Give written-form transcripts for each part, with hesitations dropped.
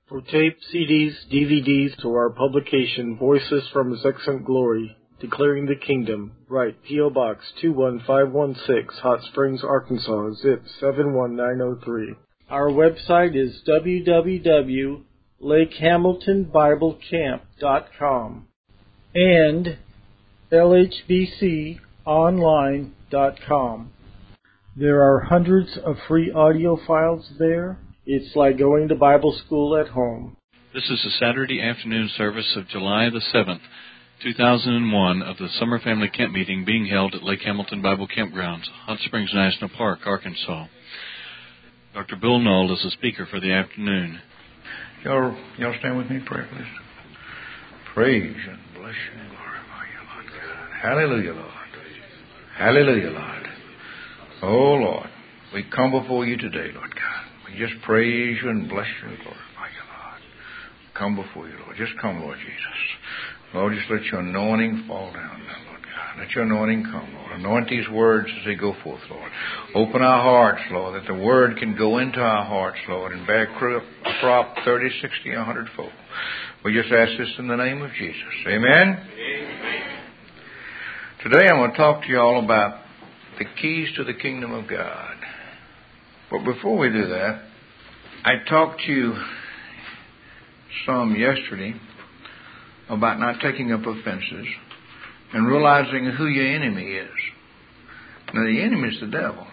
For tape, CDs, DVDs, or our publication, Voices from His Excellent Glory, Declaring the Kingdom, write P.O. Box 21516, Hot Springs, Arkansas, zip 71903. Our website is www.lakehamiltonbiblecamp.com and lhbconline.com. There are hundreds of free audio files there. It's like going to Bible school at home. This is the Saturday afternoon service of July the 7th, 2001 of the Summer Family Camp Meeting being held at Lake Hamilton Bible Campgrounds, Hot Springs National Park, Arkansas. Dr. Bill Knoll is the speaker for the afternoon. Y'all stand with me, pray, please. Praise and bless you and glorify you, Lord God. Hallelujah, Lord. Hallelujah, Lord. Oh, Lord, we come before you today, Lord God. We just praise you and bless you and glorify you, Lord. Come before you, Lord. Just come, Lord Jesus. Lord, just let your anointing fall down now, Lord God. Let your anointing come, Lord. Anoint these words as they go forth, Lord. Open our hearts, Lord, that the word can go into our hearts, Lord, and bear crop 30, 60, 100 fold. We just ask this in the name of Jesus. Amen? Amen. Today I want to talk to you all about the keys to the kingdom of God. But before we do that, I talked to you some yesterday about not taking up offenses and realizing who your enemy is. Now, the enemy is the devil.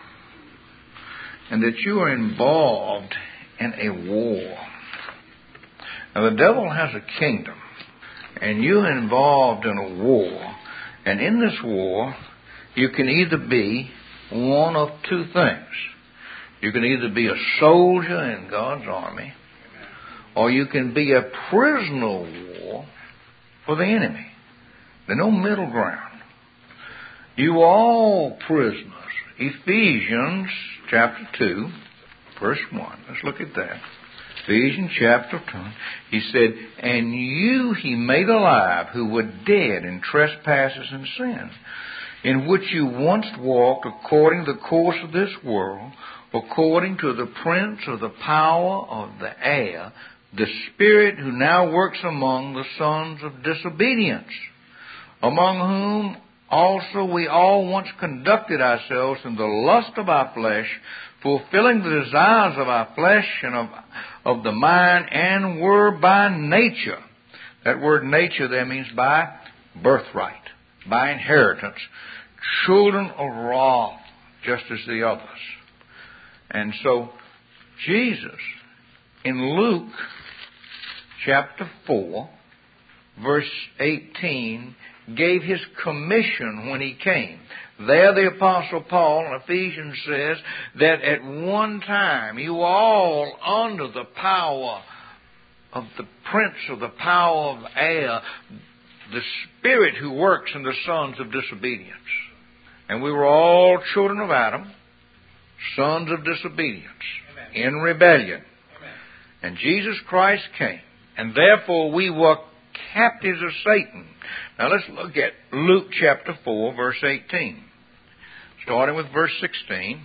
And that you are involved in a war. Now, the devil has a kingdom. And you're involved in a war. And in this war, you can either be one of two things. You can either be a soldier in God's army, or you can be a prisoner of war for the enemy. There's no middle ground. You are all prisoners. Ephesians chapter 2, verse 1. Let's look at that. Ephesians chapter 2. He said, "And you he made alive who were dead in trespasses and sins, in which you once walked according to the course of this world, according to the prince of the power of the air, the spirit who now works among the sons of disobedience, among whom also we all once conducted ourselves in the lust of our flesh, fulfilling the desires of our flesh and of the mind, and were by nature," that word nature there means by birthright, by inheritance, "children of wrath, just as the others." And so, Jesus, in Luke chapter 4, verse 18, gave his commission when he came. There the Apostle Paul in Ephesians says that at one time you all under the power of the prince of the power of air, the spirit who works in the sons of disobedience. And we were all children of Adam, sons of disobedience, Amen. In rebellion. Amen. And Jesus Christ came, and therefore we were captives of Satan. Now let's look at Luke chapter 4, verse 18, starting with verse 16.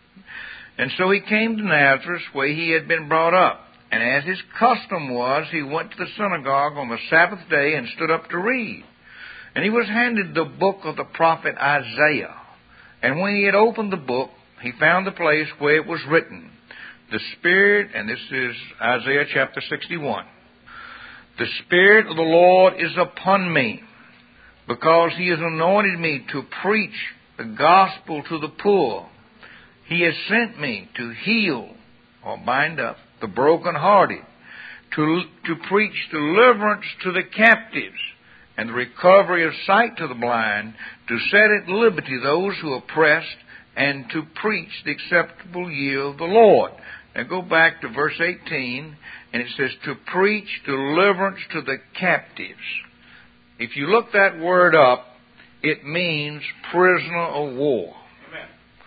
"And so he came to Nazareth, where he had been brought up. And as his custom was, he went to the synagogue on the Sabbath day and stood up to read. And he was handed the book of the prophet Isaiah. And when he had opened the book, he found the place where it was written, 'The Spirit,'" and this is Isaiah chapter 61, "'The Spirit of the Lord is upon me, because he has anointed me to preach the gospel to the poor. He has sent me to heal,'" or bind up, "'the brokenhearted, to preach deliverance to the captives, and the recovery of sight to the blind, to set at liberty those who are oppressed, and to preach the acceptable year of the Lord.'" Now go back to verse 18, and it says, "to preach deliverance to the captives." If you look that word up, it means prisoner of war. Amen.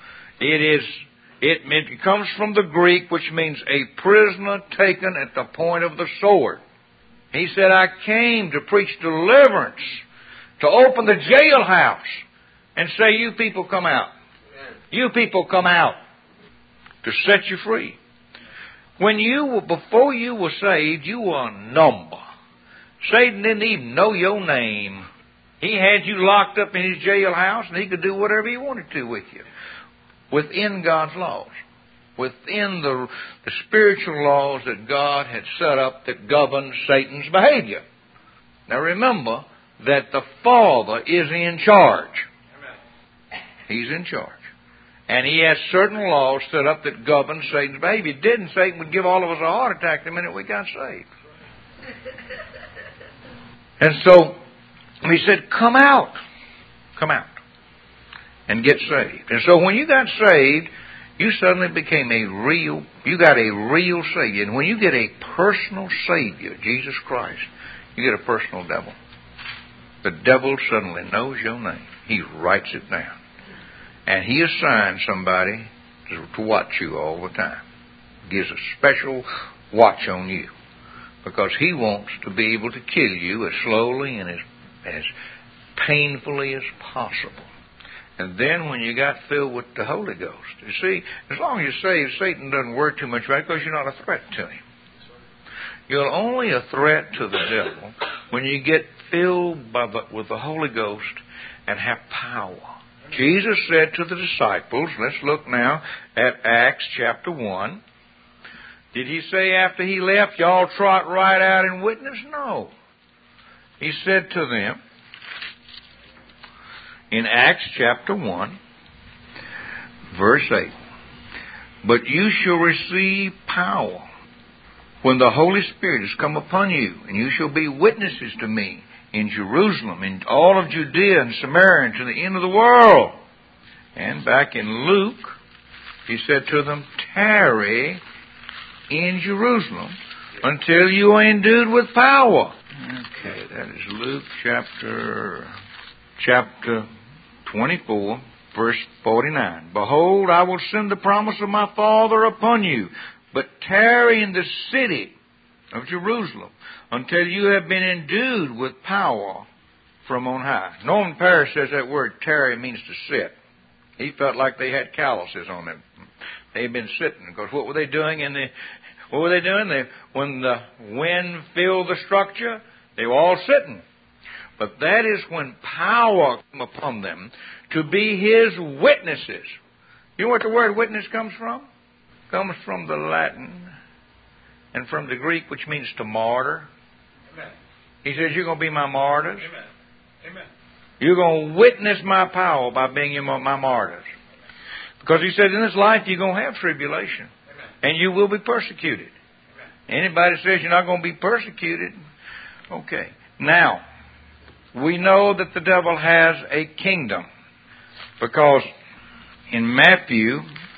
It comes from the Greek, which means a prisoner taken at the point of the sword. He said, "I came to preach deliverance, to open the jailhouse and say, 'You people come out. You people come out,' to set you free." Before you were saved, you were a number. Satan didn't even know your name. He had you locked up in his jailhouse, and he could do whatever he wanted to with you. Within God's laws. Within the spiritual laws that God had set up that govern Satan's behavior. Now remember that the Father is in charge. He's in charge. And He has certain laws set up that govern Satan's behavior. If He didn't, Satan would give all of us a heart attack the minute we got saved. And so He said, come out. Come out. And get saved. And so when you got saved, you suddenly became you got a real Savior. And when you get a personal Savior, Jesus Christ, you get a personal devil. The devil suddenly knows your name. He writes it down. And he assigns somebody to watch you all the time. Gives a special watch on you. Because he wants to be able to kill you as slowly and as painfully as possible. And then when you got filled with the Holy Ghost, you see, as long as you're saved, Satan doesn't work too much right because you're not a threat to him. You're only a threat to the devil when you get filled with the Holy Ghost and have power. Jesus said to the disciples, let's look now at Acts chapter 1. Did He say after He left, y'all trot right out and witness? No. He said to them, in Acts chapter 1, verse 8, but you shall receive power when the Holy Spirit has come upon you, and you shall be witnesses to me in Jerusalem, in all of Judea and Samaria, and to the end of the world. And back in Luke, He said to them, tarry in Jerusalem until you are endued with power. Okay, that is Luke chapter 24, verse 49. Behold, I will send the promise of my Father upon you, but tarry in the city of Jerusalem until you have been endued with power from on high. Norman Parrish says that word tarry means to sit. He felt like they had calluses on them. They'd been sitting. Because what were they doing when the wind filled the structure? They were all sitting. But that is when power came upon them to be His witnesses. You know what the word witness comes from? It comes from the Latin and from the Greek, which means to martyr. Amen. He says, you're going to be my martyrs. Amen. Amen. You're going to witness my power by being my martyrs. Because He said, in this life you're going to have tribulation. Amen. And you will be persecuted. Amen. Anybody says you're not going to be persecuted, okay. Now, we know that the devil has a kingdom. Because in Matthew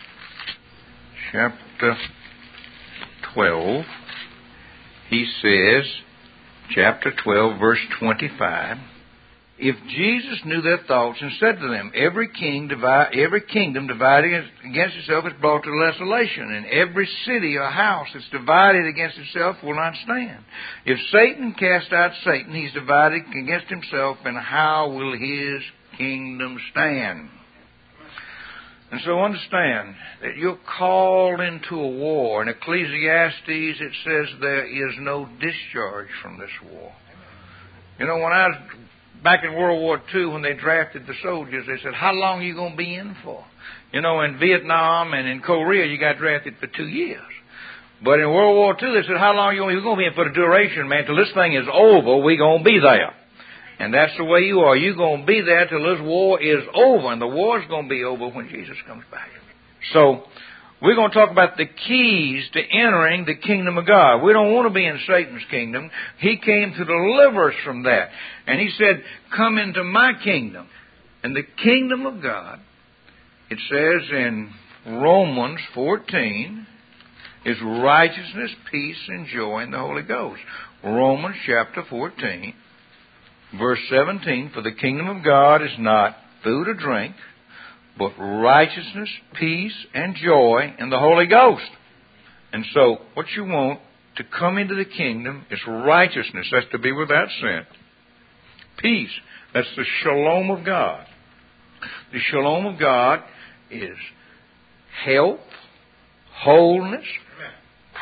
chapter 12, he says, chapter 12, verse 25, if Jesus knew their thoughts and said to them, every kingdom divided against itself is brought to desolation, and every city or house that's divided against itself will not stand. If Satan cast out Satan, he's divided against himself, and how will his kingdom stand? And so understand that you're called into a war. In Ecclesiastes it says there is no discharge from this war. You know, when I was back in World War II, when they drafted the soldiers, they said, how long are you going to be in for? You know, in Vietnam and in Korea, you got drafted for 2 years. But in World War II, they said, how long are you going to be in for the duration, man? Till this thing is over, we're going to be there. And that's the way you are. You're going to be there till this war is over. And the war is going to be over when Jesus comes back. So, we're going to talk about the keys to entering the kingdom of God. We don't want to be in Satan's kingdom. He came to deliver us from that. And He said, come into my kingdom. And the kingdom of God, it says in Romans 14, is righteousness, peace, and joy in the Holy Ghost. Romans chapter 14, verse 17, for the kingdom of God is not food or drink, but righteousness, peace, and joy in the Holy Ghost. And so, what you want to come into the kingdom is righteousness. That's to be without sin. Peace. That's the shalom of God. The shalom of God is health, wholeness,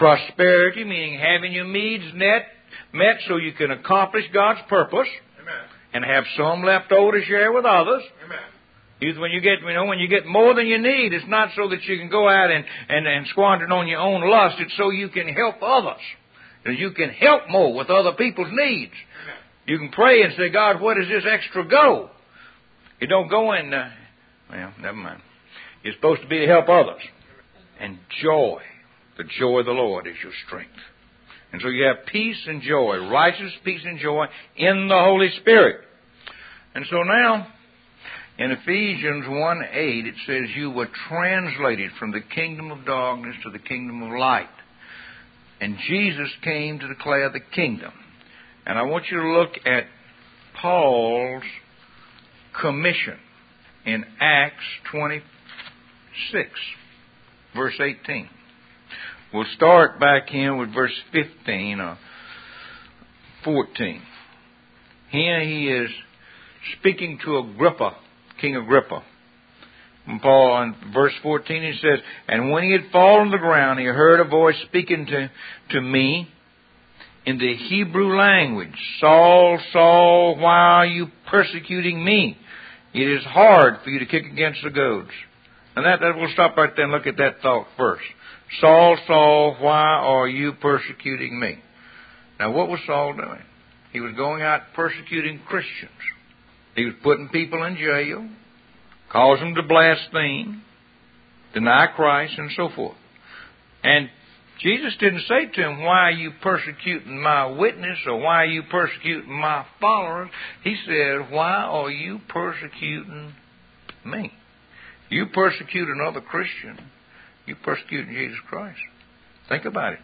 Prosperity, meaning having your needs met so you can accomplish God's purpose. Amen. And have some left over to share with others. Amen. When you get more than you need, it's not so that you can go out and squander it on your own lust. It's so you can help others. And you can help more with other people's needs. Amen. You can pray and say, God, where does this extra go? It don't go in, well, never mind. It's supposed to be to help others. And joy. The joy of the Lord is your strength. And so you have peace and joy, righteousness, peace, and joy in the Holy Spirit. And so now, in Ephesians 1:8, it says, you were translated from the kingdom of darkness to the kingdom of light. And Jesus came to declare the kingdom. And I want you to look at Paul's commission in Acts 26, verse 18. We'll start back here with verse 15 or 14. Here he is speaking to Agrippa, King Agrippa. And Paul, in verse 14, he says, and when he had fallen to the ground, he heard a voice speaking to me in the Hebrew language. Saul, Saul, why are you persecuting me? It is hard for you to kick against the goads. And that we'll stop right there and look at that thought first. Saul, Saul, why are you persecuting me? Now, what was Saul doing? He was going out persecuting Christians. He was putting people in jail, causing them to blaspheme, deny Christ, and so forth. And Jesus didn't say to him, why are you persecuting my witness, or why are you persecuting my followers? He said, why are you persecuting me? You persecute another Christian, you persecuting Jesus Christ. Think about it.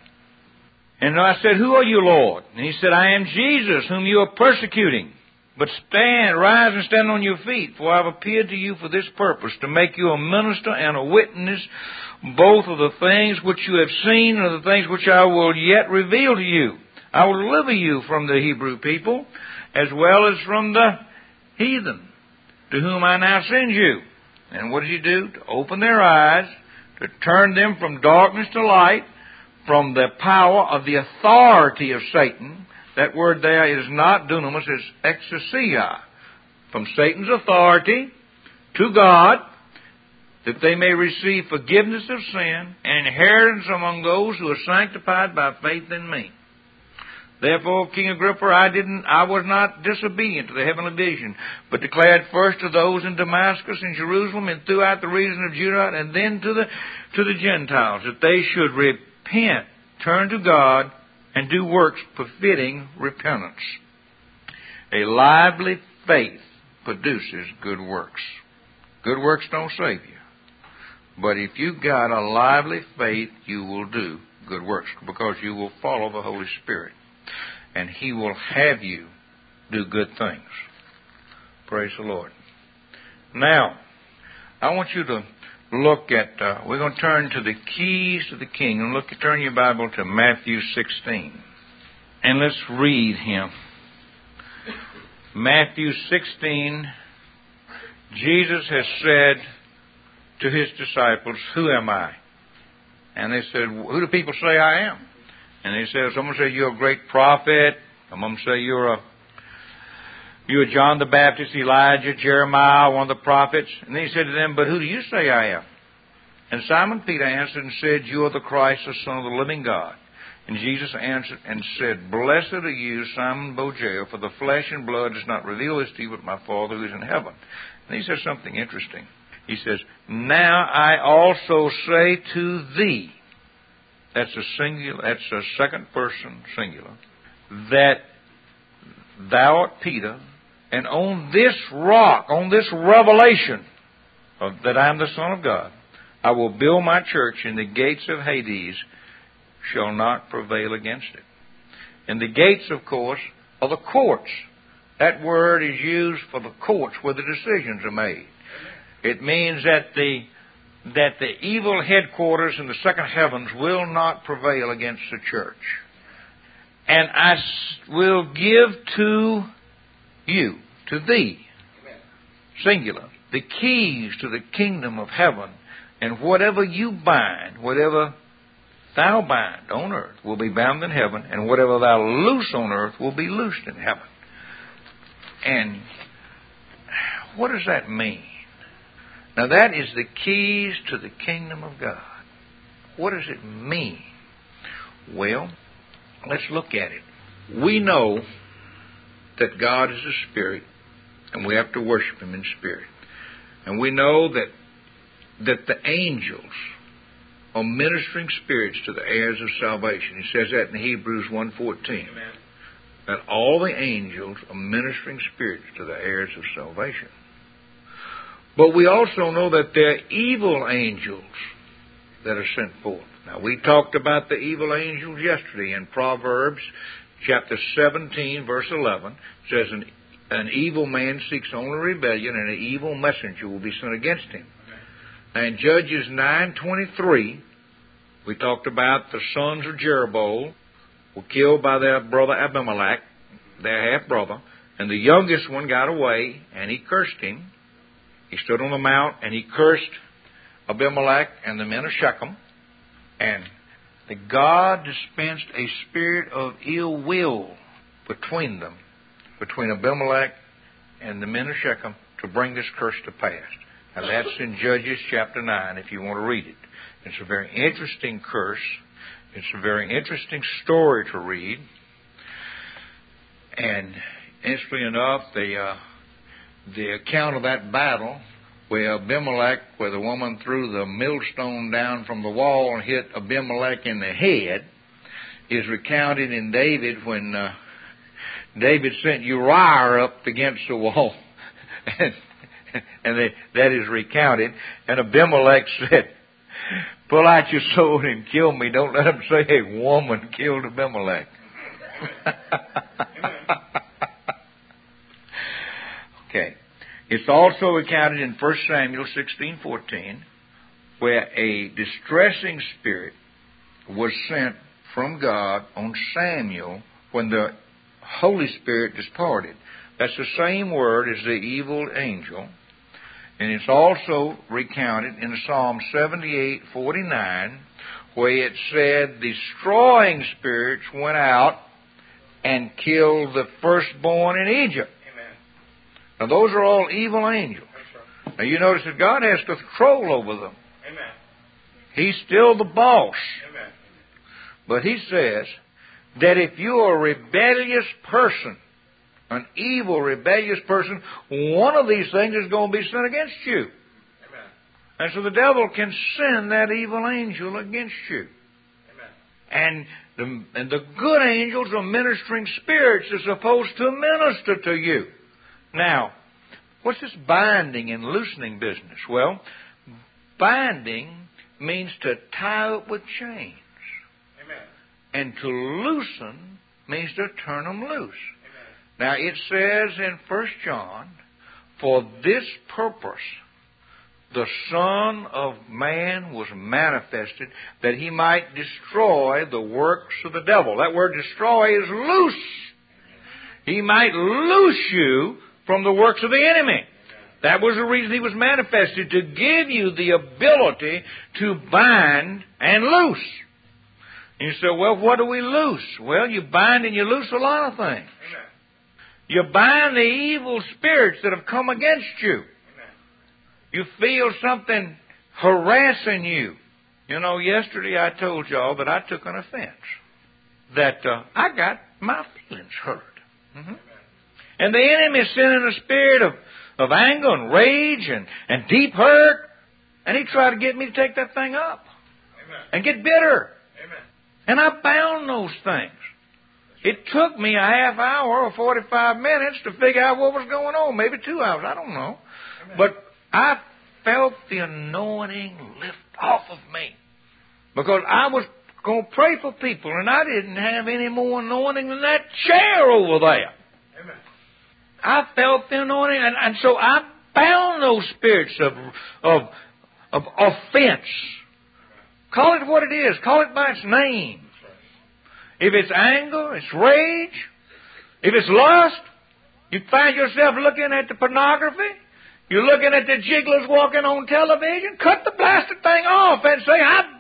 And I said, who are you, Lord? And he said, I am Jesus, whom you are persecuting. But rise and stand on your feet, for I have appeared to you for this purpose, to make you a minister and a witness, both of the things which you have seen and of the things which I will yet reveal to you. I will deliver you from the Hebrew people, as well as from the heathen, to whom I now send you. And what does he do? To open their eyes, to turn them from darkness to light, from the power of the authority of Satan. That word there is not dunamis, it's exousia. From Satan's authority to God, that they may receive forgiveness of sin and inheritance among those who are sanctified by faith in me. Therefore, King Agrippa, I was not disobedient to the heavenly vision, but declared first to those in Damascus and Jerusalem and throughout the region of Judah, and then to the Gentiles, that they should repent, turn to God, and do works befitting repentance. A lively faith produces good works. Good works don't save you. But if you've got a lively faith, you will do good works, because you will follow the Holy Spirit. And He will have you do good things. Praise the Lord. Now, I want you to look at, we're going to turn to the keys to the kingdom. Turn your Bible to Matthew 16. And let's read him. Matthew 16, Jesus has said to His disciples, who am I? And they said, who do people say I am? And he said, someone said, you're a great prophet. Someone say you're John the Baptist, Elijah, Jeremiah, one of the prophets. And then he said to them, but who do you say I am? And Simon Peter answered and said, you are the Christ, the Son of the living God. And Jesus answered and said, blessed are you, Simon Bar-Jonah, for the flesh and blood does not reveal this to you, but my Father who is in heaven. And he says something interesting. He says, now I also say to thee, that's a singular, that's a second person singular, that thou art Peter, and on this rock, on this revelation that I am the Son of God, I will build my church, and the gates of Hades shall not prevail against it. And the gates, of course, are the courts. That word is used for the courts where the decisions are made. It means that the evil headquarters in the second heavens will not prevail against the church. And I will give to you, to thee, singular, the keys to the kingdom of heaven. And whatever you bind, whatever thou bind on earth will be bound in heaven, and whatever thou loose on earth will be loosed in heaven. And what does that mean? Now that is the keys to the kingdom of God. What does it mean? Well, let's look at it. We know that God is a spirit, and we have to worship Him in spirit. And we know that the angels are ministering spirits to the heirs of salvation. He says that in Hebrews 1:14. That all the angels are ministering spirits to the heirs of salvation. But we also know that there are evil angels that are sent forth. Now, we talked about the evil angels yesterday in Proverbs chapter 17, verse 11. It says, an evil man seeks only rebellion, and an evil messenger will be sent against him. And Judges 9:23, we talked about the sons of Jeroboam were killed by their brother Abimelech, their half-brother, and the youngest one got away, and he cursed him. He stood on the mount, and he cursed Abimelech and the men of Shechem, and that God dispensed a spirit of ill will between them, between Abimelech and the men of Shechem, to bring this curse to pass. Now that's in Judges chapter 9, if you want to read it. It's a very interesting curse. It's a very interesting story to read. And interestingly enough, the account of that battle where Abimelech, where the woman threw the millstone down from the wall and hit Abimelech in the head, is recounted in David when David sent Uriah up against the wall. and that is recounted. And Abimelech said, pull out your sword and kill me. Don't let them say a woman killed Abimelech. Okay. It's also recounted in 1 Samuel 16:14, where a distressing spirit was sent from God on Samuel when the Holy Spirit departed. That's the same word as the evil angel. And it's also recounted in Psalm 78:49, where it said, destroying spirits went out and killed the firstborn in Egypt. Amen. Now those are all evil angels. Now you notice that God has control over them. Amen. He's still the boss. Amen. But He says that if you're a rebellious person, an evil, rebellious person, one of these things is going to be sent against you. Amen. And so the devil can send that evil angel against you. Amen. And the good angels are ministering spirits are supposed to minister to you. Now, what's this binding and loosening business? Well, binding means to tie up with chains. Amen. And to loosen means to turn them loose. Amen. Now, it says in 1 John, for this purpose the Son of Man was manifested, that He might destroy the works of the devil. That word destroy is loose. He might loose you from the works of the enemy. That was the reason He was manifested, to give you the ability to bind and loose. And you say, well, what do we loose? Well, you bind and you loose a lot of things. Amen. You bind the evil spirits that have come against you. Amen. You feel something harassing you. You know, yesterday I told y'all that I took an offense. That I got my feelings hurt. Mm-hmm. And the enemy is sending a spirit of anger and rage and deep hurt. And he tried to get me to take that thing up. Amen. And get bitter. Amen. And I bound those things. It took me a half hour or 45 minutes to figure out what was going on. Maybe 2 hours. I don't know. Amen. But I felt the anointing lift off of me. Because I was going to pray for people, and I didn't have any more anointing than that chair over there. Amen. I felt the anointing, and so I bound those spirits of offense. Call it what it is. Call it by its name. If it's anger, it's rage. If it's lust, you find yourself looking at the pornography. You're looking at the jigglers walking on television. Cut the blasted thing off and say, I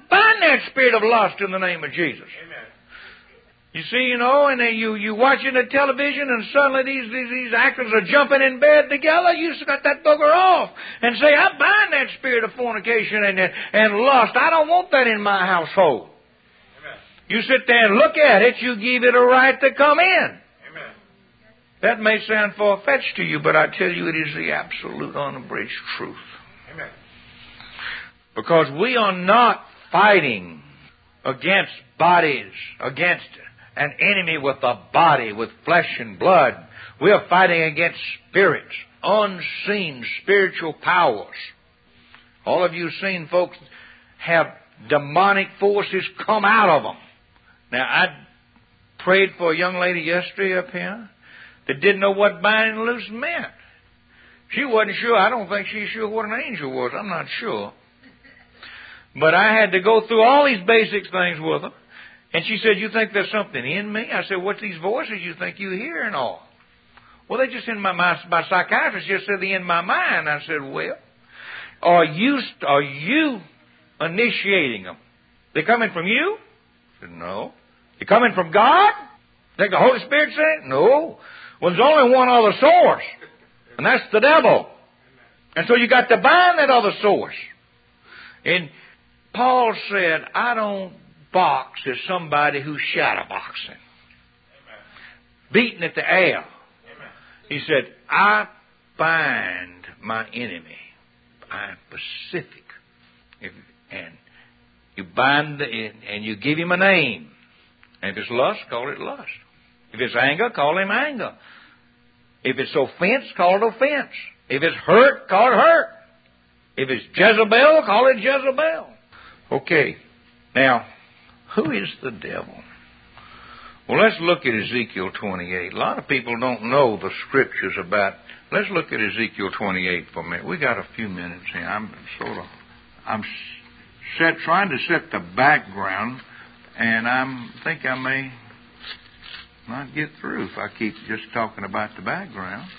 bind that spirit of lust in the name of Jesus. Amen. You see, and then you watching the television, and suddenly these actors are jumping in bed together. You just got that booger off and say, I bind that spirit of fornication and lust. I don't want that in my household. Amen. You sit there and look at it. You give it a right to come in. Amen. That may sound far-fetched to you, but I tell you, it is the absolute unabridged truth. Amen. Because we are not fighting against bodies, against an enemy with a body, with flesh and blood. We are fighting against spirits, unseen spiritual powers. All of you seen folks have demonic forces come out of them. Now, I prayed for a young lady yesterday up here that didn't know what binding and loose meant. She wasn't sure. I don't think she's sure what an angel was. I'm not sure. But I had to go through all these basic things with her. And she said, you think there's something in me? I said, what's these voices you think you hear and all? Well, they just in my mind. My psychiatrist just said they're in my mind. I said, well, are you initiating them? They coming from you? I said, no. They coming from God? Think the Holy Spirit said it? No. Well, there's only one other source, and that's the devil. And so you got to bind that other source. And Paul said, I don't box as somebody who's shadowboxing, beating at the air. He said, I bind my enemy. I'm specific. And you bind and you give him a name. And if it's lust, call it lust. If it's anger, call him anger. If it's offense, call it offense. If it's hurt, call it hurt. If it's Jezebel, call it Jezebel. Okay. Now, who is the devil? Well, let's look at Ezekiel 28. A lot of people don't know the scriptures about. Let's look at Ezekiel 28 for a minute. We got a few minutes here. I'm trying to set the background, and I think I may not get through if I keep just talking about the background.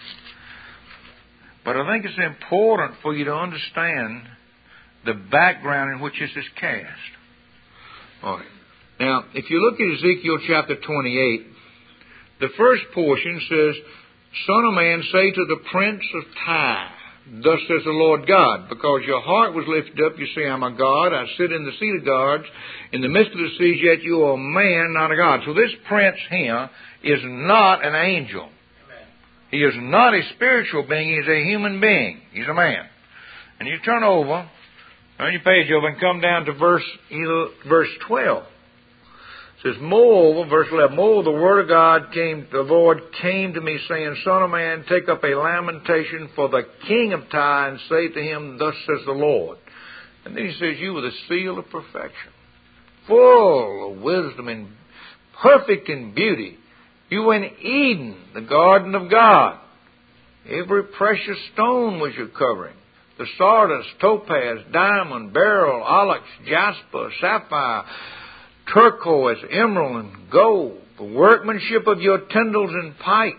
But I think it's important for you to understand the background in which this is cast. All right. Now, if you look at Ezekiel chapter 28, the first portion says, Son of man, say to the prince of Tyre, thus says the Lord God, because your heart was lifted up, you say, I'm a God, I sit in the seat of gods, in the midst of the seas, yet you are a man, not a God. So this prince here is not an angel. Amen. He is not a spiritual being, he is a human being. He's a man. And you turn your page over and come down to verse 12. It says, moreover, verse 11, moreover, the word of God the Lord came to me, saying, Son of man, take up a lamentation for the king of Tyre, and say to him, thus says the Lord. And then he says, you were the seal of perfection, full of wisdom and perfect in beauty. You were in Eden, the garden of God. Every precious stone was your covering. The sardis, topaz, diamond, beryl, onyx, jasper, sapphire, turquoise, emerald, and gold. The workmanship of your tendrils and pipes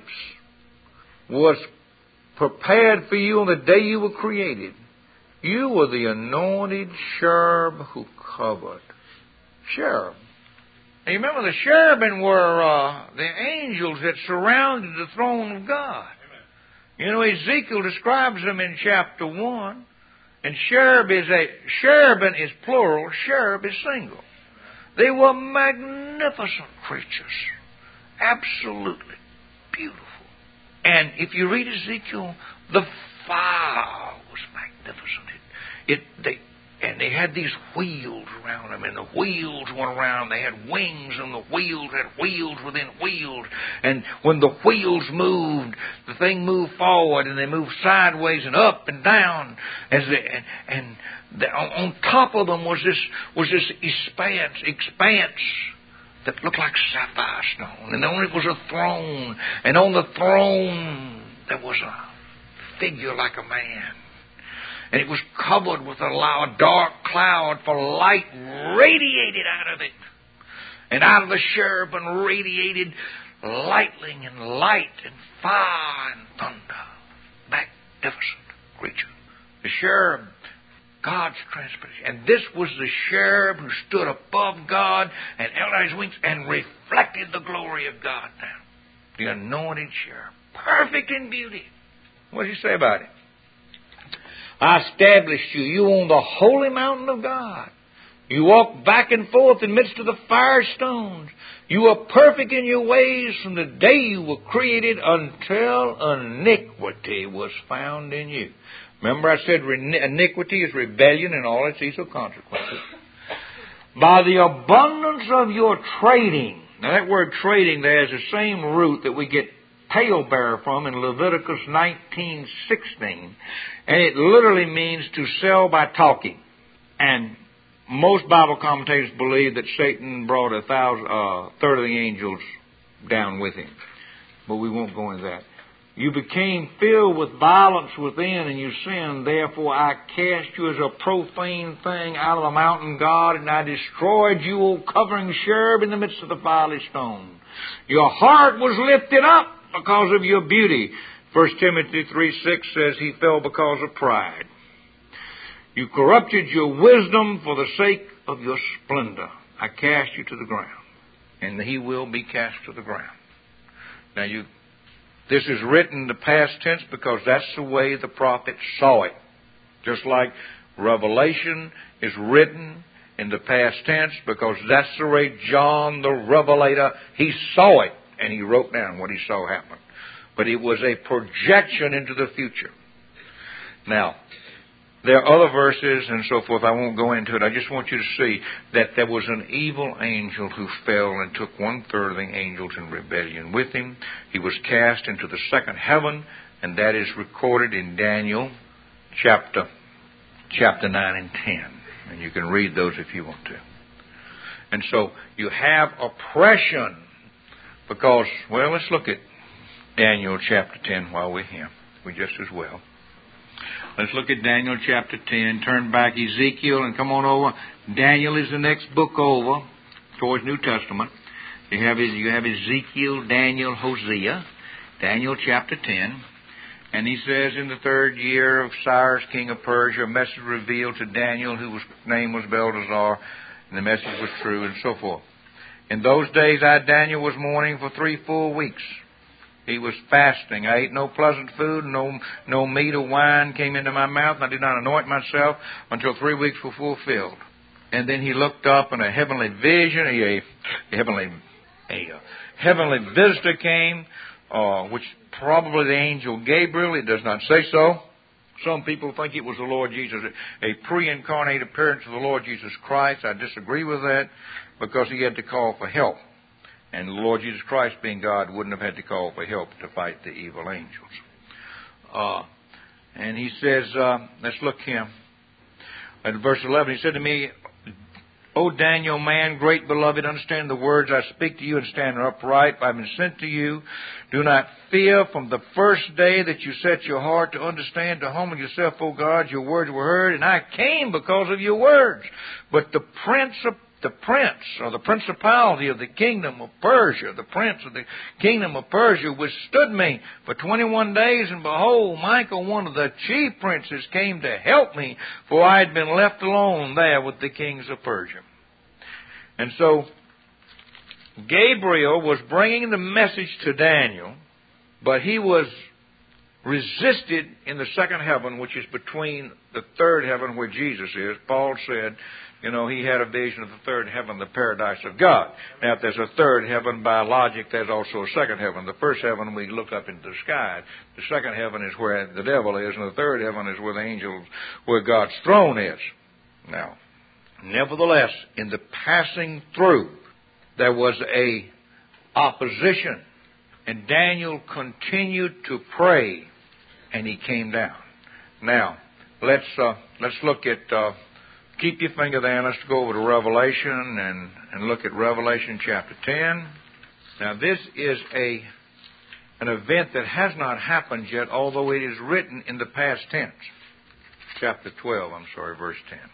was prepared for you on the day you were created. You were the anointed cherub who covered. Cherub. And you remember the cherubim were the angels that surrounded the throne of God. Amen. You know, Ezekiel describes them in chapter 1. And cherubim is plural, cherub is single. They were magnificent creatures. Absolutely beautiful. And if you read Ezekiel, the fire was magnificent. And they had these wheels around them, and the wheels went around. They had wings, and the wheels had wheels within wheels. And when the wheels moved, the thing moved forward, and they moved sideways and up and down. On top of them was this expanse that looked like sapphire stone. And on it was a throne, and on the throne there was a figure like a man. And it was covered with a dark cloud, for light radiated out of it. And out of the cherubim radiated lightning and light and fire and thunder. Magnificent creature. The cherub God's transportation. And this was the cherub who stood above God and held out his wings and reflected the glory of God now. The anointed cherub. Perfect in beauty. What does he say about it? I established you. You on the holy mountain of God. You walk back and forth in the midst of the fire stones. You are perfect in your ways from the day you were created until iniquity was found in you. Remember I said iniquity is rebellion and all its evil consequences. By the abundance of your trading. Now that word trading there is the same root that we get talebearer from in Leviticus 19:16. And it literally means to sell by talking. And most Bible commentators believe that Satan brought a third of the angels down with him. But we won't go into that. You became filled with violence within and you sinned. Therefore I cast you as a profane thing out of the mountain, God, and I destroyed you, O covering cherub, in the midst of the fiery stone. Your heart was lifted up because of your beauty. 1 Timothy 3:6 says he fell because of pride. You corrupted your wisdom for the sake of your splendor. I cast you to the ground, and he will be cast to the ground. Now this is written in the past tense because that's the way the prophet saw it. Just like Revelation is written in the past tense because that's the way John the Revelator, he saw it, and he wrote down what he saw happen. But it was a projection into the future. Now, there are other verses and so forth. I won't go into it. I just want you to see that there was an evil angel who fell and took 1/3 of the angels in rebellion with him. He was cast into the second heaven, and that is recorded in Daniel chapter 9 and 10. And you can read those if you want to. And so you have oppression because, well, let's look at Daniel chapter 10 while we're here. We just as well. Let's look at Daniel chapter 10. Turn back Ezekiel and come on over. Daniel is the next book over towards New Testament. You have Ezekiel, Daniel, Hosea. Daniel chapter 10. And he says, in the 3rd year of Cyrus, king of Persia, a message revealed to Daniel, whose name was Belteshazzar, and the message was true, and so forth. In those days I, Daniel, was mourning for 3 full weeks. He was fasting. I ate no pleasant food, no meat or wine came into my mouth, and I did not anoint myself until 3 weeks were fulfilled. And then he looked up, and a heavenly vision, a heavenly visitor came, which probably the angel Gabriel. It does not say so. Some people think it was the Lord Jesus, a pre-incarnate appearance of the Lord Jesus Christ. I disagree with that because he had to call for help. And the Lord Jesus Christ, being God, wouldn't have had to call for help to fight the evil angels. And he says, let's look here. At verse 11, he said to me, O Daniel, man, great beloved, understand the words I speak to you and stand upright. I've been sent to you. Do not fear. From the first day that you set your heart to understand, to humble yourself, O God, your words were heard, and I came because of your words. But the principality of the kingdom of Persia, the prince of the kingdom of Persia withstood me for 21 days, and behold, Michael, one of the chief princes, came to help me, for I had been left alone there with the kings of Persia. And so, Gabriel was bringing the message to Daniel, but he was resisted in the second heaven, which is between the third heaven where Jesus is. Paul said, he had a vision of the third heaven, the paradise of God. Now, if there's a third heaven, by logic, there's also a second heaven. The first heaven, we look up into the sky. The second heaven is where the devil is, and the third heaven is where the angels, where God's throne is. Now, nevertheless, in the passing through, there was a opposition, and Daniel continued to pray, and he came down. Now, let's look at. Keep your finger there. Let's go over to Revelation and look at Revelation chapter 10. Now, this is an event that has not happened yet, although it is written in the past tense. Chapter 12, verse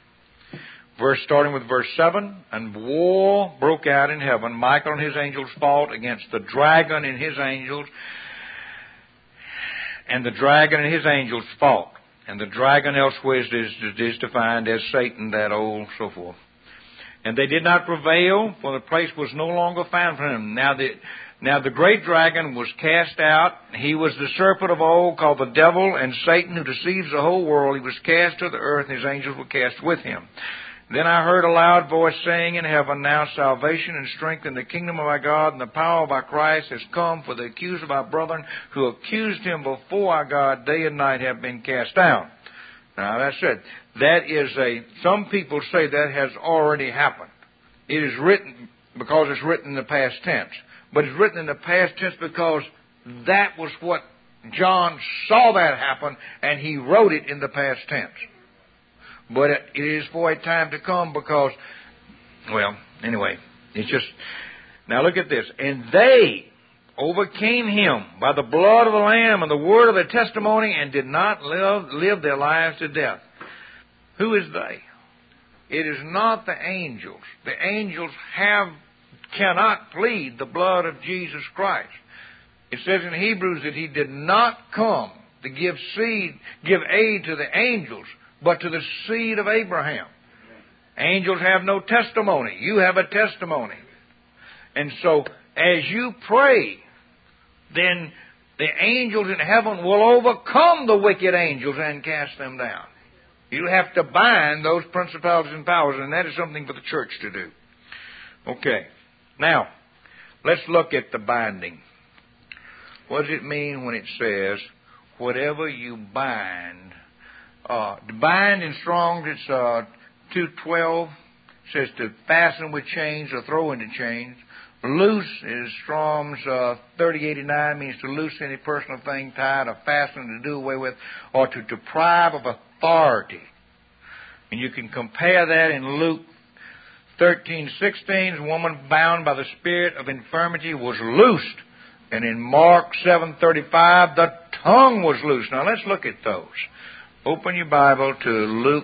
10. Starting with verse 7, and war broke out in heaven. Michael and his angels fought against the dragon and his angels, and the dragon and his angels fought. And the dragon elsewhere is defined as Satan, that old, so forth. And they did not prevail, for the place was no longer found for him. Now the great dragon was cast out. He was the serpent of old, called the devil and Satan, who deceives the whole world. He was cast to the earth, and his angels were cast with him. Then I heard a loud voice saying in heaven, Now salvation and strength in the kingdom of our God and the power of our Christ has come, for the accuser of our brethren who accused him before our God day and night have been cast down. Now that's it. That is some people say that has already happened. It is written because it's written in the past tense. But it's written in the past tense because that was what John saw that happen, and he wrote it in the past tense. But it is for a time to come because, well, anyway, it's just, now look at this. And they overcame him by the blood of the Lamb and the word of their testimony, and did not live their lives to death. Who is they? It is not the angels. The angels cannot plead the blood of Jesus Christ. It says in Hebrews that he did not come to give aid to the angels, but to the seed of Abraham. Angels have no testimony. You have a testimony. And so, as you pray, then the angels in heaven will overcome the wicked angels and cast them down. You have to bind those principalities and powers, and that is something for the church to do. Okay. Now, let's look at the binding. What does it mean when it says, whatever you bind? Bind in Strong's, it's 2:12. Says to fasten with chains or throw into chains. Loose is Strong's 3089, means to loose any personal thing tied or fasten, to do away with, or to deprive of authority. And you can compare that in Luke 13:16, a woman bound by the spirit of infirmity was loosed. And in Mark 7:35, the tongue was loosed. Now let's look at those. Open your Bible to Luke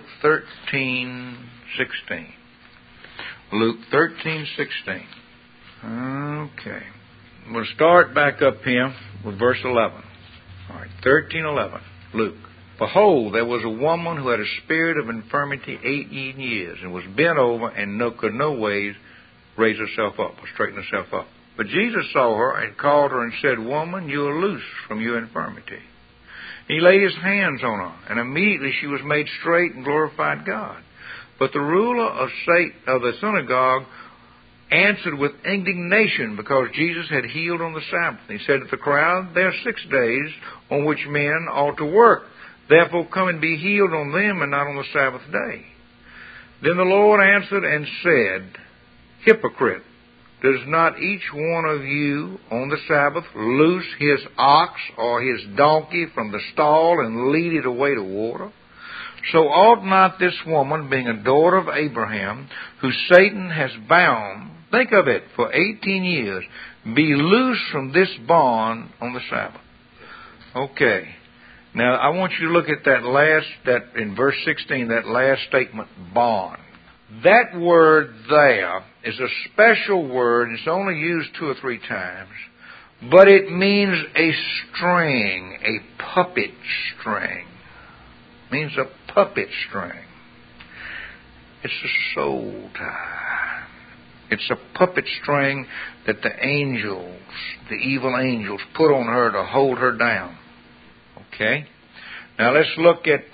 13:16. Luke 13:16. Okay. We'll start back up here with verse 11. All right, 13:11. Luke. Behold, there was a woman who had a spirit of infirmity 18 years, and was bent over, and could no ways raise herself up, or straighten herself up. But Jesus saw her, and called her, and said, Woman, you are loose from your infirmity. He laid his hands on her, and immediately she was made straight and glorified God. But the ruler of the synagogue answered with indignation, because Jesus had healed on the Sabbath. He said to the crowd, There are 6 days on which men ought to work. Therefore come and be healed on them, and not on the Sabbath day. Then the Lord answered and said, Hypocrite, does not each one of you on the Sabbath loose his ox or his donkey from the stall and lead it away to water? So ought not this woman, being a daughter of Abraham, who Satan has bound, think of it, for 18 years, be loosed from this bond on the Sabbath? Okay. Now, I want you to look at that in verse 16, that last statement, bond. That word there is a special word. It's only used 2 or 3 times. But it means a string, a puppet string. It means a puppet string. It's a soul tie. It's a puppet string that the angels, the evil angels, put on her to hold her down. Okay? Now let's look at,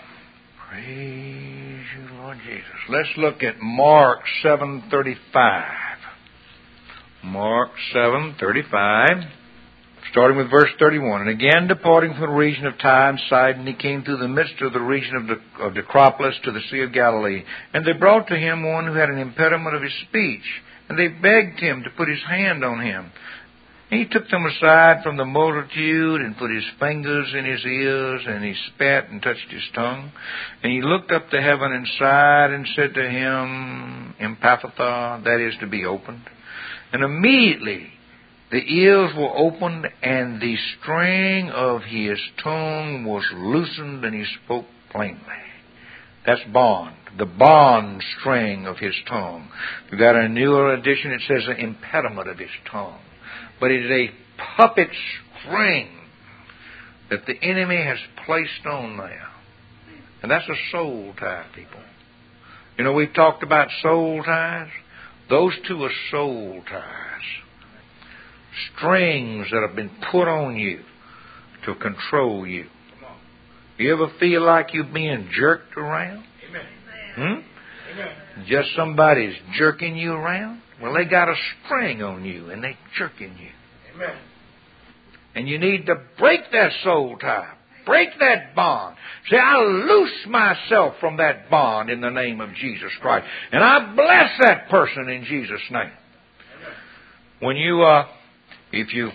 praise you, Lord Jesus. Let's look at Mark 7:35. Mark 7:35, starting with verse 31. And again, departing from the region of Tyre and Sidon, he came through the midst of the region of Decapolis to the Sea of Galilee. And they brought to him one who had an impediment of his speech. And they begged him to put his hand on him. He took them aside from the multitude and put his fingers in his ears, and he spat and touched his tongue. And he looked up to heaven and sighed and said to him, Ephphatha, that is, to be opened. And immediately the ears were opened, and the string of his tongue was loosened, and he spoke plainly. That's bond. The bond string of his tongue. You've got a newer edition, it says the impediment of his tongue. But it is a puppet string that the enemy has placed on there. And that's a soul tie, people. You know, we've talked about soul ties. Those two are soul ties. Strings that have been put on you to control you. You ever feel like you're being jerked around? Amen. Just somebody's jerking you around? Well, they got a string on you and they're jerking you. Amen. And you need to break that soul tie. Break that bond. Say, I loose myself from that bond in the name of Jesus Christ. And I bless that person in Jesus' name. When you, if you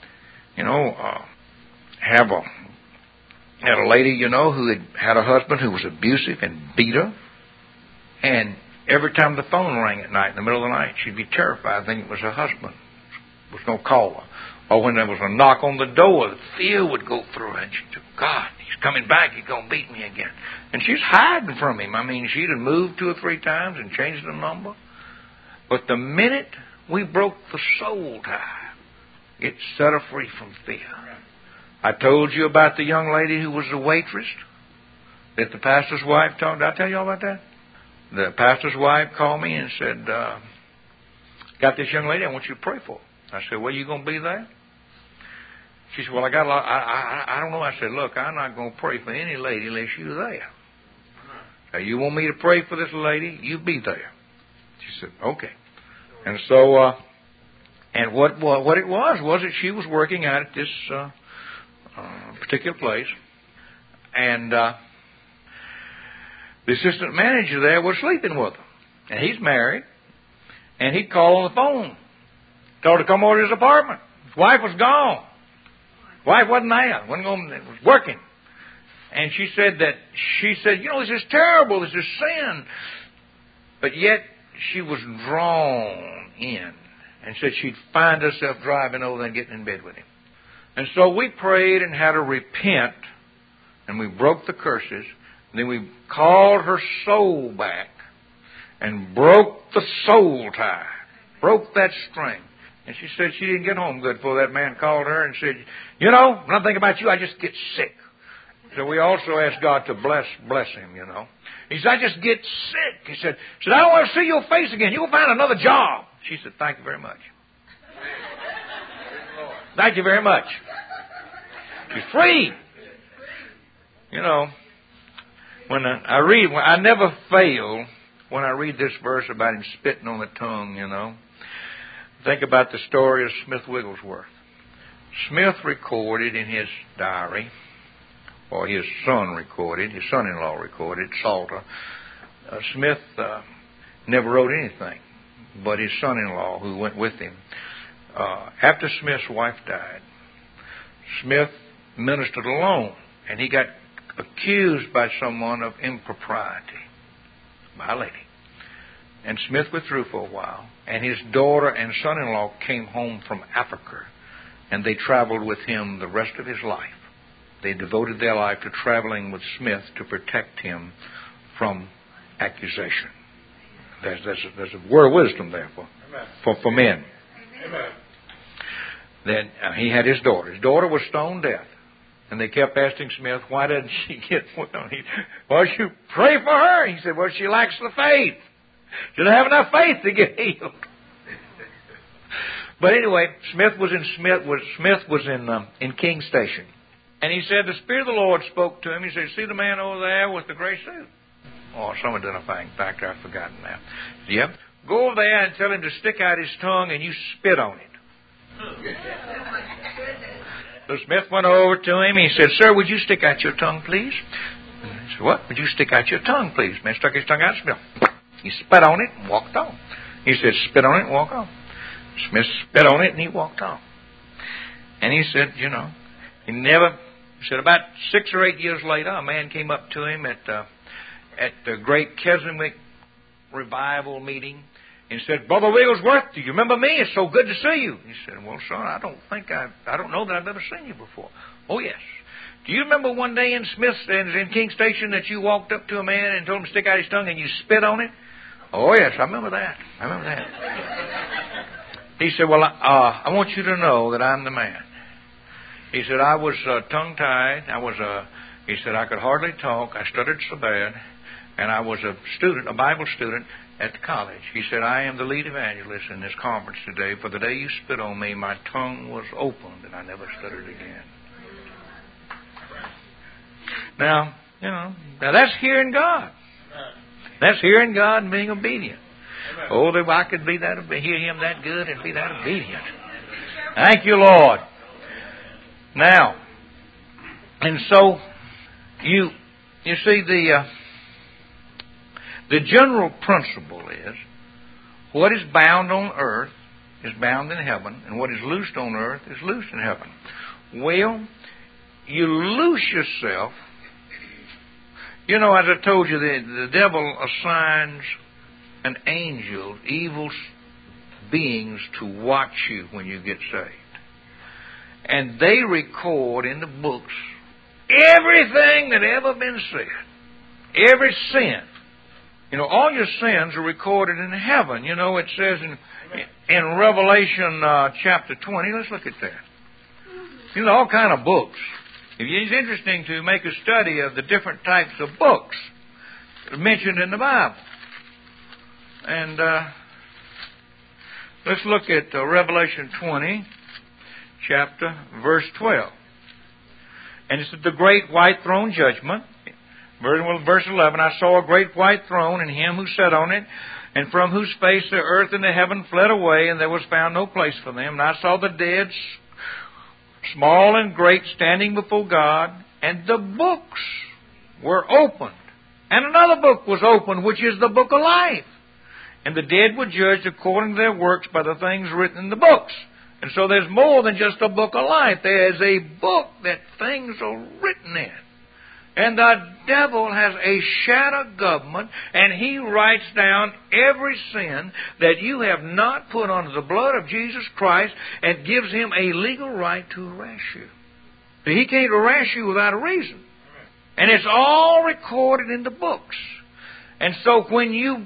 had a lady, who had a husband who was abusive and beat her. And every time the phone rang at night, in the middle of the night, she'd be terrified, thinking it was her husband was going to call her. Or when there was a knock on the door, the fear would go through her. And she'd say, God, he's coming back. He's going to beat me again. And she's hiding from him. I mean, she'd have moved 2 or 3 times and changed the number. But the minute we broke the soul tie, it set her free from fear. I told you about the young lady who was the waitress that the pastor's wife talked. Did I tell you all about that? The pastor's wife called me and said, got this young lady I want you to pray for. I said, well, you going to be there? She said, well, I got a lot. I don't know. I said, look, I'm not going to pray for any lady unless you're there. Now, you want me to pray for this lady? You be there. She said, okay. And so, and what it was that she was working out at this particular place, and the assistant manager there was sleeping with her, and he's married, and he'd call on the phone, told her to come over to his apartment. His wife was gone. Wife wasn't there. Was working. And she said, this is terrible. This is sin. But yet she was drawn in and said she'd find herself driving over there and getting in bed with him. And so we prayed and had her repent, and we broke the curses. And then we called her soul back and broke the soul tie, broke that string. And she said she didn't get home good before that man called her and said, when I think about you, I just get sick. So we also asked God to bless him, He said, I just get sick. He said, I don't want to see your face again. You'll find another job. She said, thank you very much. Thank you very much. She's free. When I never fail when I read this verse about him spitting on the tongue, Think about the story of Smith Wigglesworth. Smith recorded in his diary, or his son-in-law recorded, Salter. Smith never wrote anything, but his son-in-law, who went with him, after Smith's wife died, Smith ministered alone, and he got accused by someone of impropriety by a lady. And Smith withdrew for a while, and his daughter and son-in-law came home from Africa, and they traveled with him the rest of his life. They devoted their life to traveling with Smith to protect him from accusation. There's a word of wisdom there for men. Amen. Then he had his daughter. His daughter was stone deaf. And they kept asking Smith, why didn't she get well? Well, you pray for her. He said, well, she lacks the faith. She doesn't have enough faith to get healed. But anyway, Smith was in King Station. And he said, the Spirit of the Lord spoke to him. He said, see the man over there with the gray suit? Oh, someone did a thing. In fact, I've forgotten that. Yep. Go over there and tell him to stick out his tongue and you spit on it. So Smith went over to him. He said, sir, would you stick out your tongue, please? He said, what? Would you stick out your tongue, please? Man stuck his tongue out and spit. He spit on it and walked on. He said, spit on it and walk on. Smith spit on it and he walked on. And he said, he said about 6 or 8 years later, a man came up to him at the great Keswick revival meeting and said, Brother Wigglesworth, do you remember me? It's so good to see you. He said, well, son, I don't know that I've ever seen you before. Oh, yes. Do you remember one day in King Station that you walked up to a man and told him to stick out his tongue and you spit on it? Oh, yes, I remember that. He said, well, I want you to know that I'm the man. He said, I was tongue-tied. I was He said, I could hardly talk. I stuttered so bad. And I was a student, a Bible student at the college. He said, I am the lead evangelist in this conference today. For the day you spit on me, my tongue was opened and I never stuttered again. Now, now that's hearing God. That's hearing God and being obedient. Oh, that I could hear Him that good and be that obedient. Thank you, Lord. Now, and so you see the general principle is what is bound on earth is bound in heaven, and what is loosed on earth is loosed in heaven. Well, you loose yourself. As I told you, the devil assigns an angel, evil beings, to watch you when you get saved. And they record in the books everything that ever been said. Every sin. All your sins are recorded in heaven. It says in Revelation chapter 20, let's look at that. All kind of books. It's interesting to make a study of the different types of books mentioned in the Bible. And let's look at Revelation 20, verse 12. And it's the great white throne judgment. Verse 11, I saw a great white throne and Him who sat on it, and from whose face the earth and the heaven fled away, and there was found no place for them. And I saw the dead, small and great, standing before God, and the books were opened. And another book was opened, which is the book of life. And the dead were judged according to their works by the things written in the books. And so there's more than just a book of life. There's a book that things are written in. And the devil has a shadow government, and he writes down every sin that you have not put under the blood of Jesus Christ, and gives him a legal right to harass you. He can't harass you without a reason. And it's all recorded in the books. And so when you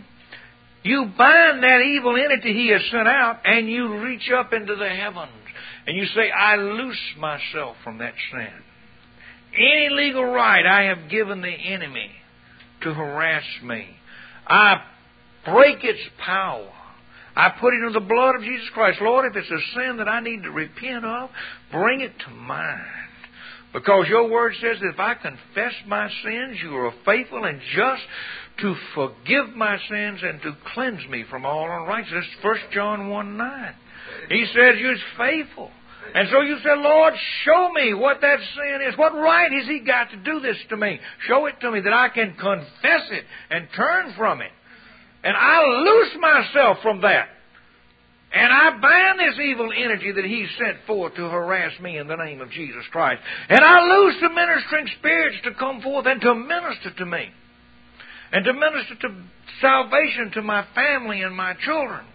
bind that evil entity he has sent out, and you reach up into the heavens, and you say, I loose myself from that sin. Any legal right I have given the enemy to harass me, I break its power. I put it in the blood of Jesus Christ. Lord, if it's a sin that I need to repent of, bring it to mind. Because your word says that if I confess my sins, you are faithful and just to forgive my sins and to cleanse me from all unrighteousness. 1 John 1:9. He says you're faithful. And so you said, Lord, show me what that sin is. What right has He got to do this to me? Show it to me that I can confess it and turn from it. And I loose myself from that. And I bind this evil energy that He sent forth to harass me in the name of Jesus Christ. And I loose the ministering spirits to come forth and to minister to me. And to minister to salvation to my family and my children.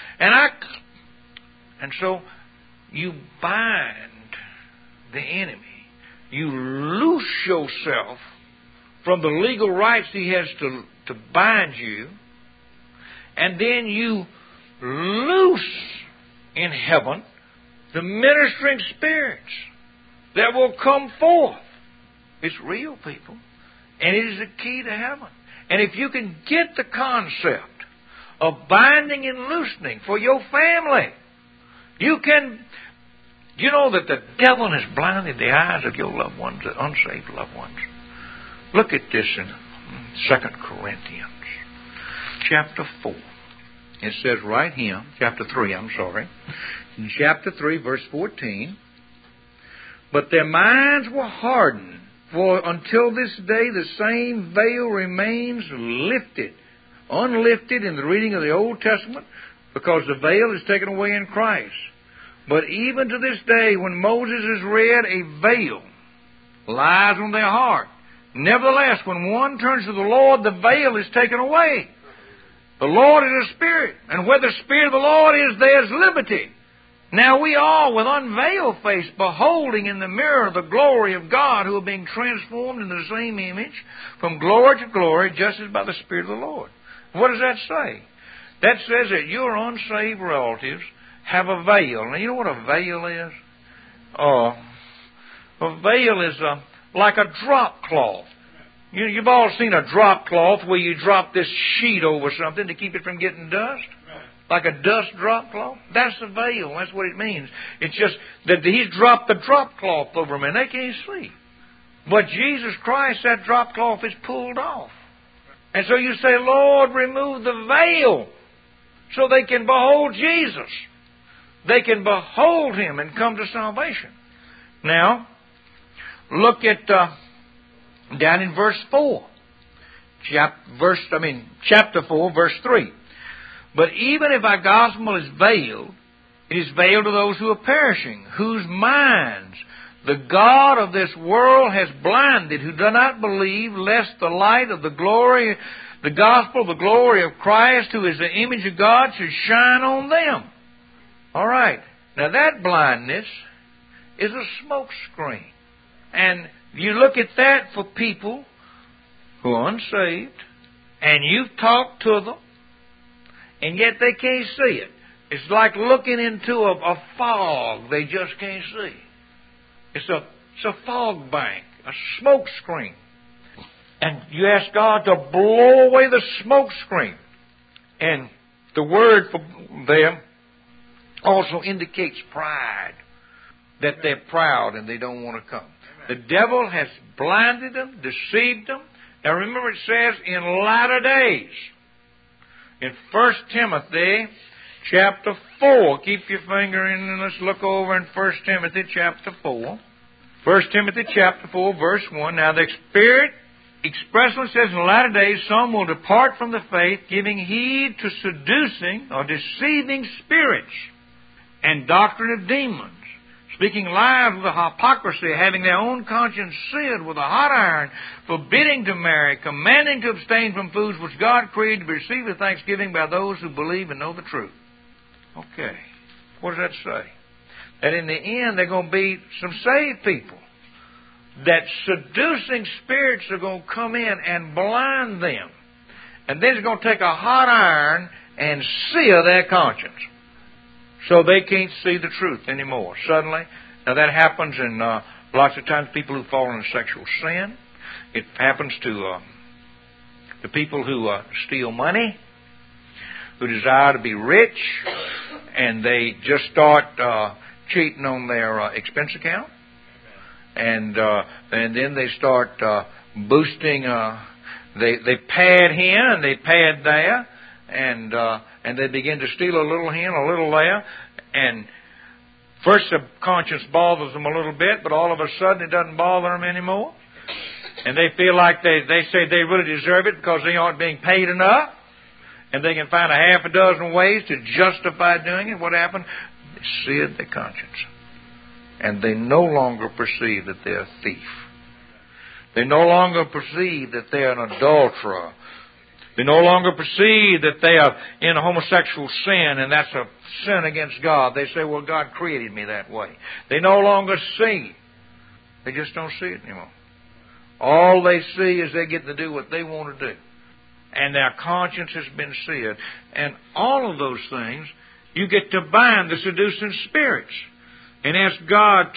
And so you bind the enemy. You loose yourself from the legal rights he has to bind you. And then you loose in heaven the ministering spirits that will come forth. It's real, people. And it is the key to heaven. And if you can get the concept of binding and loosening for your family, you know that the devil has blinded the eyes of your loved ones, the unsaved loved ones. Look at this in 2 Corinthians chapter 4. It says right here, chapter 3, in chapter 3, verse 14, but their minds were hardened, for until this day the same veil remains unlifted in the reading of the Old Testament, because the veil is taken away in Christ. But even to this day, when Moses is read, a veil lies on their heart. Nevertheless, when one turns to the Lord, the veil is taken away. The Lord is a Spirit, and where the Spirit of the Lord is, there is liberty. Now we all, with unveiled face, beholding in the mirror the glory of God, who are being transformed into the same image, from glory to glory, just as by the Spirit of the Lord. What does that say? That says that your unsaved relatives have a veil. Now, you know what a veil is? A veil is like a drop cloth. You've all seen a drop cloth where you drop this sheet over something to keep it from getting dust. Like a dust drop cloth. That's the veil. That's what it means. It's just that He's dropped the drop cloth over them and they can't see. But Jesus Christ, that drop cloth is pulled off. And so you say, Lord, remove the veil so they can behold Jesus. They can behold Him and come to salvation. Now, look at down in verse 4. Chapter 4, verse 3. But even if our gospel is veiled, it is veiled to those who are perishing, whose minds the God of this world has blinded, who do not believe, lest the light of the glory, the gospel, the glory of Christ, who is the image of God, should shine on them. All right. Now that blindness is a smoke screen. And you look at that for people who are unsaved, and you've talked to them, and yet they can't see it. It's like looking into a fog they just can't see. It's a fog bank, a smoke screen. And you ask God to blow away the smoke screen. And the word for them also indicates pride, that they're proud and they don't want to come. The devil has blinded them, deceived them. Now remember it says in latter days. In 1 Timothy chapter 4. Keep your finger in and let's look over in 1 Timothy chapter 4. 1 Timothy chapter 4, verse 1. Now the Spirit expressly says in the latter days some will depart from the faith, giving heed to seducing or deceiving spirits and doctrine of demons, speaking lies with a hypocrisy, having their own conscience seared with a hot iron, forbidding to marry, commanding to abstain from foods which God created to be received with thanksgiving by those who believe and know the truth. Okay. What does that say? That in the end there are going to be some saved people. That seducing spirits are going to come in and blind them. And then it's going to take a hot iron and sear their conscience. So they can't see the truth anymore. Suddenly, now that happens in lots of times people who fall into sexual sin. It happens to the people who steal money, who desire to be rich, and they just start cheating on their expense account, and then they start boosting. They pad here and they pad there. And they begin to steal a little here and a little there. And first the conscience bothers them a little bit, but all of a sudden it doesn't bother them anymore. And they feel like they say they really deserve it because they aren't being paid enough. And they can find a half a dozen ways to justify doing it. What happened? They seared their conscience. And they no longer perceive that they're a thief. They no longer perceive that they're an adulterer. They no longer perceive that they are in a homosexual sin and that's a sin against God. They say, well, God created me that way. They no longer see. They just don't see it anymore. All they see is they get to do what they want to do. And their conscience has been seared. And all of those things, you get to bind the seducing spirits and ask God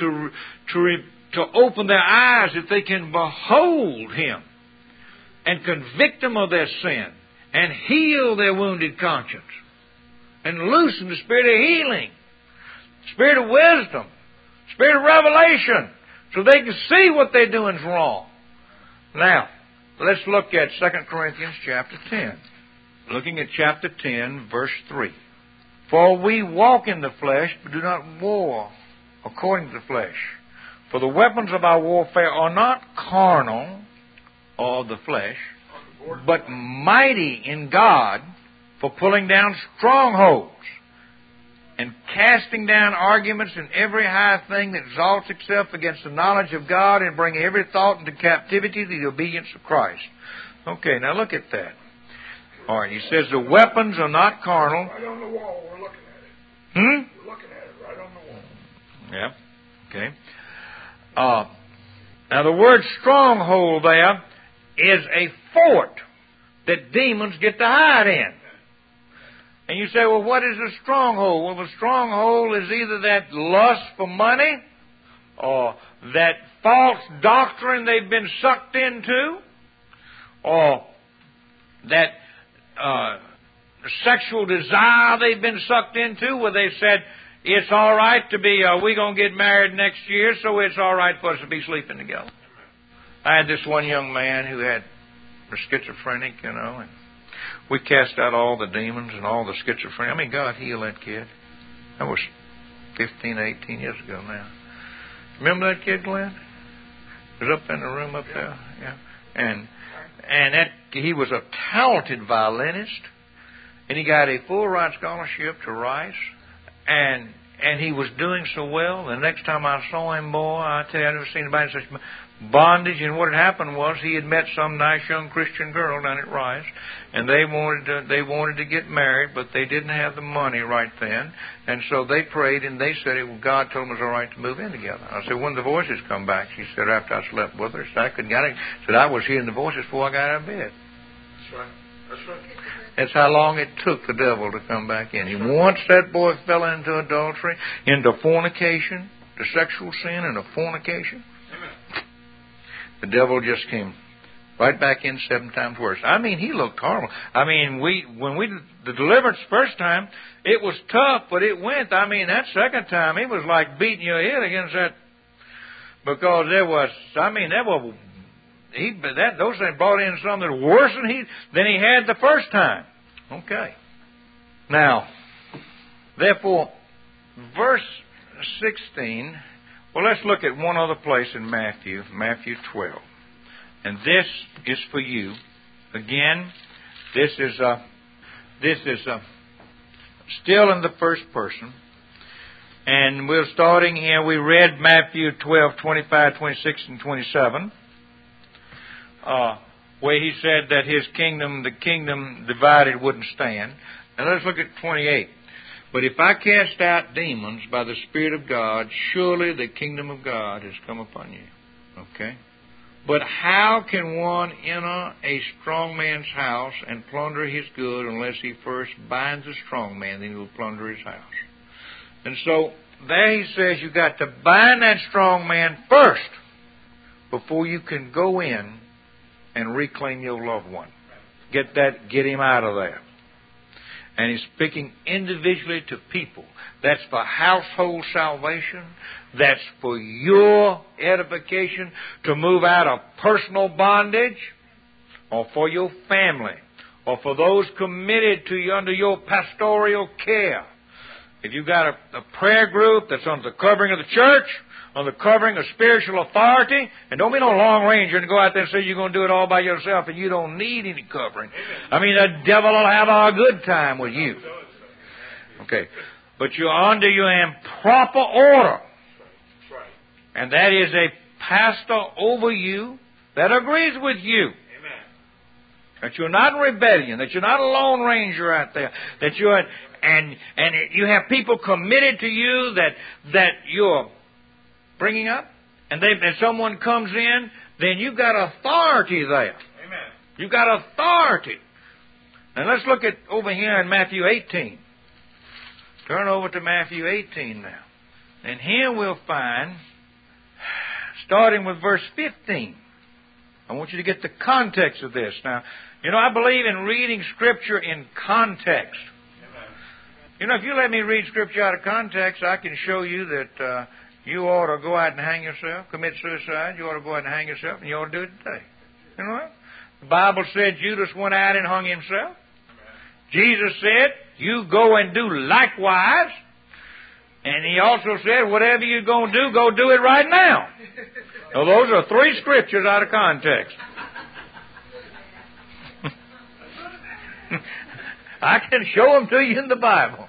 to open their eyes that they can behold Him and convict them of their sin, and heal their wounded conscience, and loosen the spirit of healing, spirit of wisdom, spirit of revelation, so they can see what they're doing is wrong. Now, let's look at 2 Corinthians chapter 10. Looking at chapter 10, verse 3. For we walk in the flesh, but do not war according to the flesh. For the weapons of our warfare are not carnal, or the flesh, but mighty in God for pulling down strongholds and casting down arguments and every high thing that exalts itself against the knowledge of God and bring every thought into captivity to the obedience of Christ. Okay, now look at that. All right, he says the weapons are not carnal. Right on the wall, we're looking at it. Hmm? We're looking at it right on the wall. Yeah, okay. Now the word stronghold there is a fort that demons get to hide in. And you say, well, what is a stronghold? Well, the stronghold is either that lust for money or that false doctrine they've been sucked into, or that sexual desire they've been sucked into, where they said, it's all right to be, we're going to get married next year, so it's all right for us to be sleeping together. I had this one young man who had a schizophrenic, and we cast out all the demons and all the schizophrenia. I mean, God healed that kid. That was 15, 18 years ago now. Remember that kid, Glenn? He was up in the room up there. Yeah. And that he was a talented violinist, and he got a full ride scholarship to Rice, and he was doing so well. The next time I saw him, boy, I tell you, I've never seen anybody in such bondage. And what had happened was he had met some nice young Christian girl down at Rice, and they wanted to get married, but they didn't have the money right then. And so they prayed, and they said, well, God told them it was all right to move in together. I said, when did the voices come back? She said, after I slept with her. So I couldn't get it. Said, I was hearing the voices before I got out of bed. That's right. That's right. That's how long it took the devil to come back in. Once that boy fell into adultery, into fornication, to sexual sin and to fornication, the devil just came right back in 7 times worse. I mean, he looked horrible. I mean, the deliverance first time, it was tough, but it went. I mean, that second time, it was like beating your head against that, because those things brought in something worse than he had the first time. Okay. Now, therefore, verse 16. Well, let's look at one other place in Matthew 12, and this is for you. Again, this is still in the first person. And we're starting here. We read Matthew 12, 25, 26, and 27. Where he said that the kingdom divided wouldn't stand. Now let's look at 28. But if I cast out demons by the Spirit of God, surely the kingdom of God has come upon you. Okay? But how can one enter a strong man's house and plunder his good unless he first binds the strong man, then he will plunder his house? And so there he says you've got to bind that strong man first before you can go in and reclaim your loved one. Get him out of there. And he's speaking individually to people. That's for household salvation. That's for your edification to move out of personal bondage, or for your family, or for those committed to you under your pastoral care. If you've got a prayer group that's under the covering of the church, on the covering of spiritual authority, and don't be no long ranger and go out there and say you're going to do it all by yourself and you don't need any covering. I mean, the devil will have a good time with you. Okay. But you're under your proper order. And that is a pastor over you that agrees with you. That you're not in rebellion, that you're not a lone ranger out there, that you're, and you have people committed to you that you're bringing up, and someone comes in, then you've got authority there. Amen. You've got authority. And let's look at over here in Matthew 18. Turn over to Matthew 18 now. And here we'll find, starting with verse 15. I want you to get the context of this. Now, I believe in reading Scripture in context. Amen. If you let me read Scripture out of context, I can show you that you ought to go out and hang yourself, commit suicide. You ought to go out and hang yourself, and you ought to do it today. You know what? The Bible said Judas went out and hung himself. Amen. Jesus said, you go and do likewise. And he also said, whatever you're going to do, go do it right now. Now, those are 3 scriptures out of context. I can show them to you in the Bible.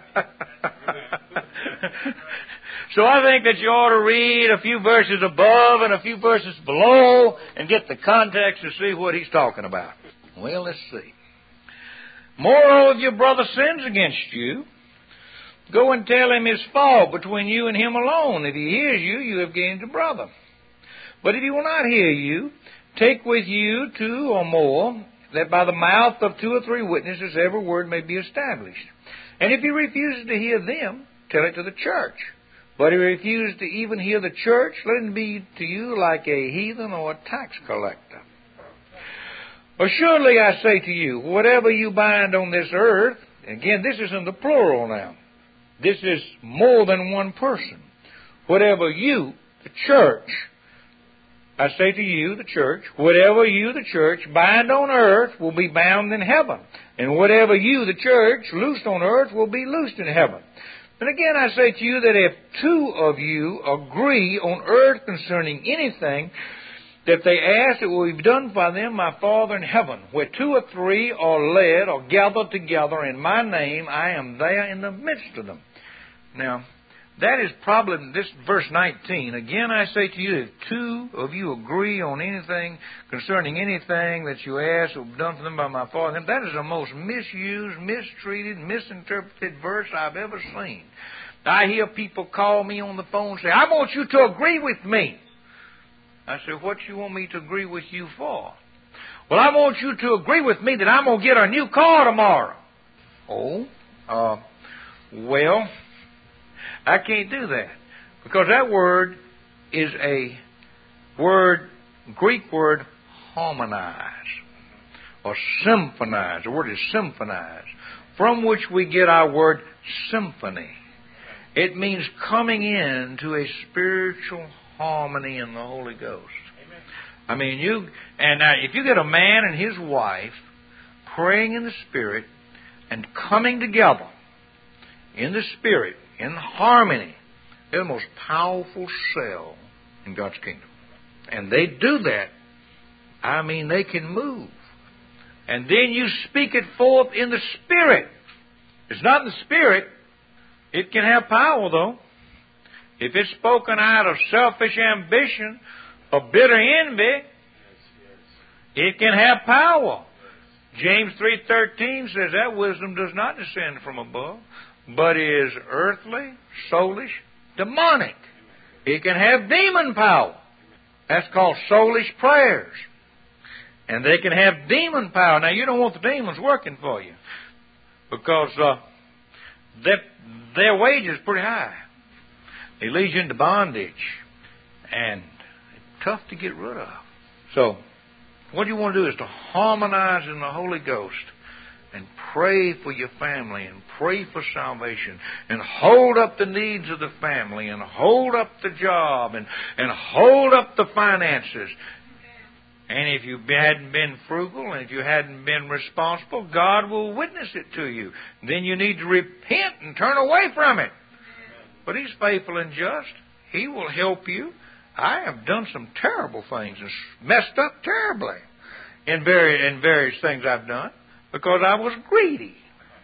So I think that you ought to read a few verses above and a few verses below and get the context to see what he's talking about. Well, let's see. Moreover, if your brother sins against you, go and tell him his fault between you and him alone. If he hears you, you have gained a brother. But if he will not hear you, take with you 2 or more, that by the mouth of 2 or 3 witnesses every word may be established. And if he refuses to hear them, tell it to the church. But if you refuse to even hear the church, let him be to you like a heathen or a tax collector. Assuredly I say to you, whatever you bind on this earth, again, this is in the plural now. This is more than one person. Whatever you, the church, I say to you, the church, whatever you, the church, bind on earth will be bound in heaven. And whatever you, the church, loose on earth will be loosed in heaven. And again I say to you that if two of you agree on earth concerning anything that they ask, it will be done by them, my Father in heaven. Where two or three are led or gathered together in my name, I am there in the midst of them. Now, that is probably this verse 19. Again, I say to you, if two of you agree on anything concerning anything that you ask, it will be done for them by my Father. That is the most misused, mistreated, misinterpreted verse I've ever seen. I hear people call me on the phone and say, I want you to agree with me. I said, what do you want me to agree with you for? Well, I want you to agree with me that I'm going to get a new car tomorrow. Well, I can't do that. Because that word is a word, Greek word, harmonize. Or symphonize. The word is symphonize. From which we get our word symphony. It means coming into a spiritual harmony in the Holy Ghost. Amen. I mean, if you get a man and his wife praying in the Spirit and coming together in the Spirit, in harmony, they're the most powerful cell in God's kingdom. And they do that. I mean, they can move. And then you speak it forth in the Spirit. It's not in the Spirit. It can have power, though. If it's spoken out of selfish ambition or bitter envy, it can have power. James 3:13 says that wisdom does not descend from above, but is earthly, soulish, demonic. It can have demon power. That's called soulish prayers. And they can have demon power. Now, you don't want the demons working for you, because their wage is pretty high. They lead you into bondage, and it's tough to get rid of. So, what you want to do is to harmonize in the Holy Ghost and pray for your family and pray for salvation and hold up the needs of the family and hold up the job and hold up the finances. And if you hadn't been frugal and if you hadn't been responsible, God will witness it to you. Then you need to repent and turn away from it. But He's faithful and just. He will help you. I have done some terrible things and messed up terribly in various things I've done because I was greedy.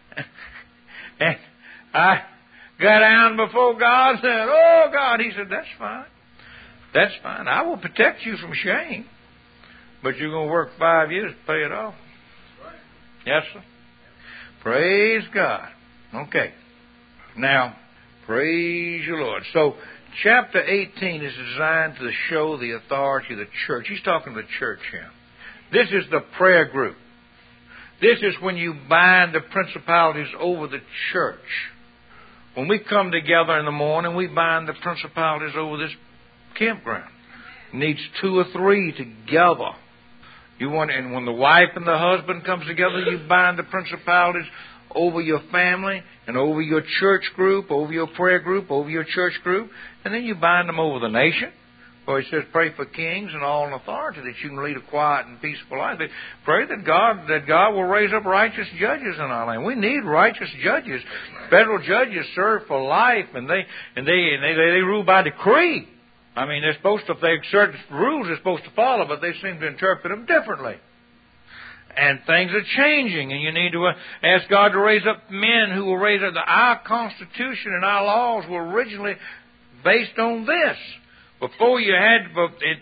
And I got down before God and said, oh, God. He said, that's fine. That's fine. I will protect you from shame. But you're going to work 5 years to pay it off. Yes, sir. Praise God. Okay. Now, praise you, Lord. So, chapter 18 is designed to show the authority of the church. He's talking to the church here. This is the prayer group. This is when you bind the principalities over the church. When we come together in the morning, we bind the principalities over this campground. It needs 2 or 3 together. And when the wife and the husband comes together, you bind the principalities over your family and over your church group, over your prayer group, over your church group, and then you bind them over the nation. For He says, pray for kings and all in authority that you can lead a quiet and peaceful life. Pray that God will raise up righteous judges in our land. We need righteous judges. Federal judges serve for life, and they rule by decree. I mean, they're supposed to, if they certain rules they're supposed to follow, but they seem to interpret them differently. And things are changing, and you need to ask God to raise up men who will raise up. Our Constitution and our laws were originally based on this. Before you had,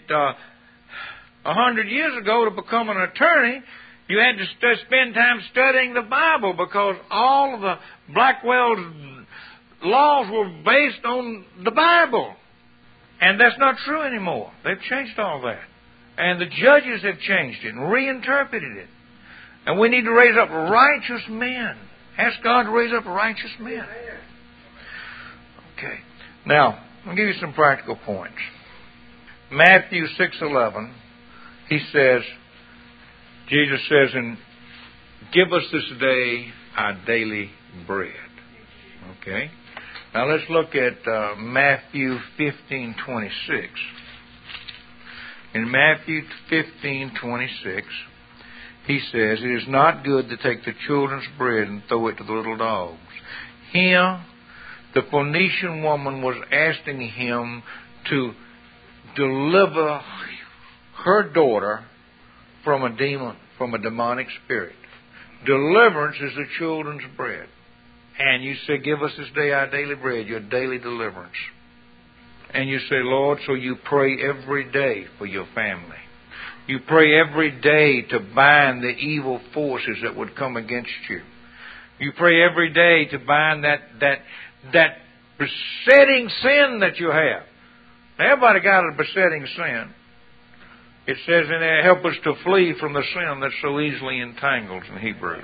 100 years ago, to become an attorney, you had to spend time studying the Bible because all of the Blackwell's laws were based on the Bible. And that's not true anymore. They've changed all that. And the judges have changed it and reinterpreted it. And we need to raise up righteous men. Ask God to raise up righteous men. Okay. Now, I'll give you some practical points. Matthew 6:11, Jesus says, "And give us this day our daily bread." Okay? Now let's look at Matthew 15:26. In Matthew 15:26, he says, "It is not good to take the children's bread and throw it to the little dogs." Here, the Phoenician woman was asking him to deliver her daughter from a demon, from a demonic spirit. Deliverance is the children's bread. And you say, "Give us this day our daily bread," your daily deliverance. And you say, "Lord," so you pray every day for your family. You pray every day to bind the evil forces that would come against you. You pray every day to bind that besetting sin that you have. Now, everybody got a besetting sin. It says in there, "Help us to flee from the sin that so easily entangles," in Hebrews.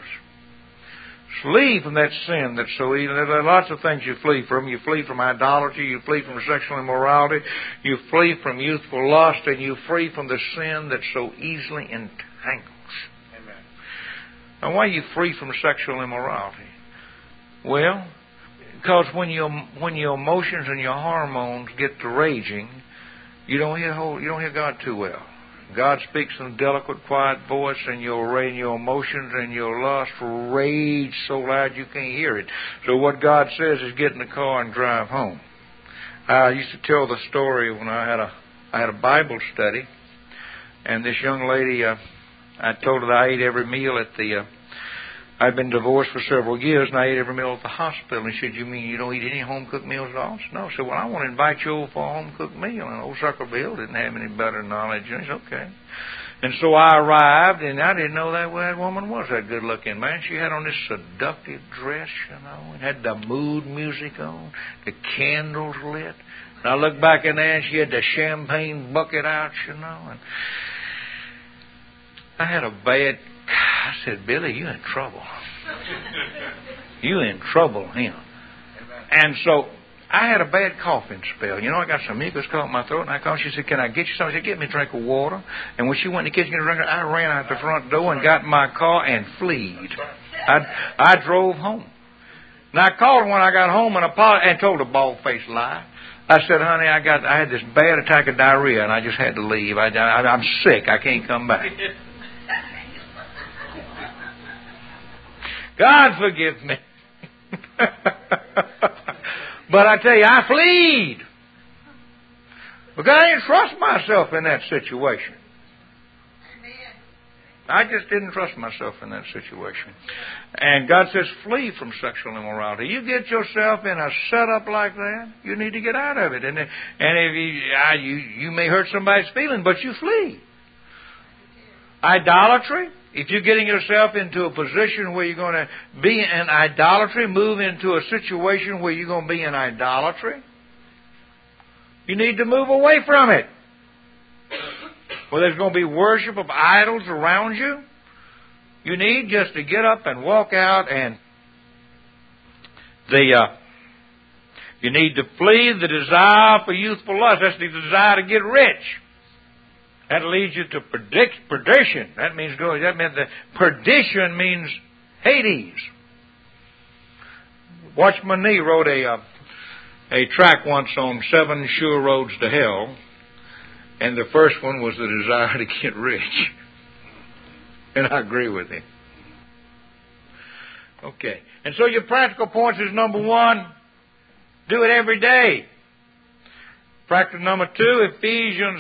Flee from that sin that's so easy. There are lots of things you flee from. You flee from idolatry. You flee from sexual immorality. You flee from youthful lust. And you flee from the sin that so easily entangles. Amen. Now, why are you free from sexual immorality? Well, because when your emotions and your hormones get to raging, you don't hear God too well. God speaks in a delicate, quiet voice, and your emotions and your lust rage so loud you can't hear it. So what God says is get in the car and drive home. I used to tell the story when I had a Bible study, and this young lady, I told her that I ate every meal at the. I'd been divorced for several years, and I ate every meal at the hospital. And she said, "You mean you don't eat any home-cooked meals at all?" I said, "No." I said, "Well, I want to invite you over for a home-cooked meal." And old Sucker Bill didn't have any better knowledge. And he said, "Okay." And so I arrived, and I didn't know that woman was that good-looking, man. She had on this seductive dress, and had the mood music on, the candles lit. And I looked back in there, and she had the champagne bucket out, and I had a bad... I said, "Billy, you're in trouble. You're in trouble here." And so I had a bad coughing spell. I got some mucus caught in my throat, and I called. She said, "Can I get you something?" I said, "Get me a drink of water." And when she went in the kitchen to get a drink, I ran out the front door and got in my car and fled. I drove home. And I called her when I got home and told a bald-faced lie. I said, "Honey, I had this bad attack of diarrhea, and I just had to leave. I'm sick. I can't come back." God forgive me. But I tell you, I fled. Because I didn't trust myself in that situation. I just didn't trust myself in that situation. And God says, flee from sexual immorality. You get yourself in a setup like that, you need to get out of it. And if you may hurt somebody's feeling, but you flee. Idolatry. If you're getting yourself into a position where you're going to be in idolatry, move into a situation where you're going to be in idolatry, you need to move away from it. Where there's going to be worship of idols around you, you need just to get up and walk out, and you need to flee the desire for youthful lust. That's the desire to get rich. That leads you to perdition. That means the perdition means Hades. Watchman Nee wrote a tract once on 7 sure roads to hell, and the first one was the desire to get rich. And I agree with him. Okay. And so your practical points is number 1, do it every day. Practical number 2, Ephesians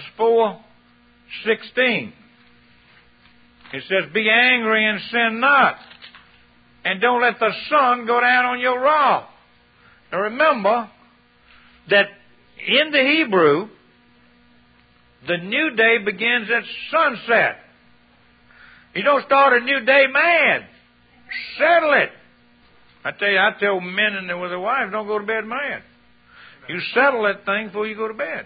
4:16. It says, be angry and sin not, and don't let the sun go down on your wrath. Now remember that in the Hebrew, the new day begins at sunset. You don't start a new day mad. Settle it. I tell men and with their wives, don't go to bed mad. You settle that thing before you go to bed.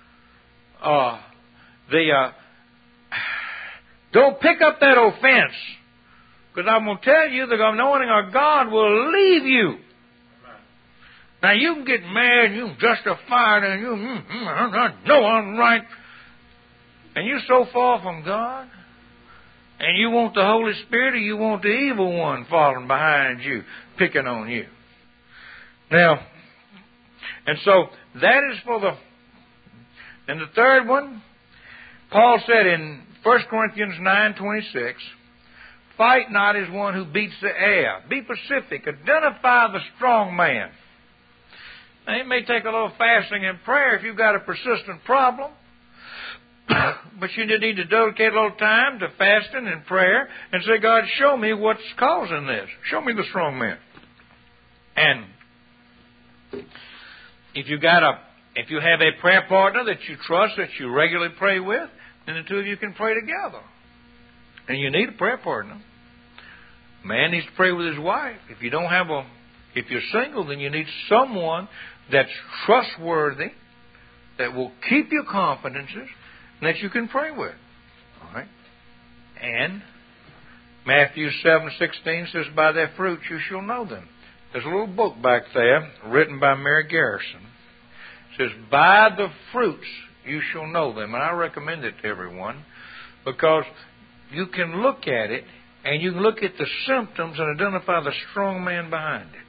Don't pick up that offense. Because I'm going to tell you, the anointing of God will leave you. Now, you can get mad and you can justify it and you, I know I'm right. And you're so far from God. And you want the Holy Spirit or you want the evil one falling behind you, picking on you. Now, and so that is for the... And the third one, Paul said in 1 Corinthians 9:26, fight not as one who beats the air. Be pacific. Identify the strong man. Now, it may take a little fasting and prayer if you've got a persistent problem. But you need to dedicate a little time to fasting and prayer and say, God, show me what's causing this. Show me the strong man. And if you have a prayer partner that you trust, that you regularly pray with, then the two of you can pray together. And you need a prayer partner. A man needs to pray with his wife. If you're single, then you need someone that's trustworthy, that will keep your confidences, and that you can pray with. All right? And Matthew 7:16 says, by their fruits you shall know them. There's a little book back there written by Mary Garrison. It says, by the fruits you shall know them. And I recommend it to everyone because you can look at it and you can look at the symptoms and identify the strong man behind it.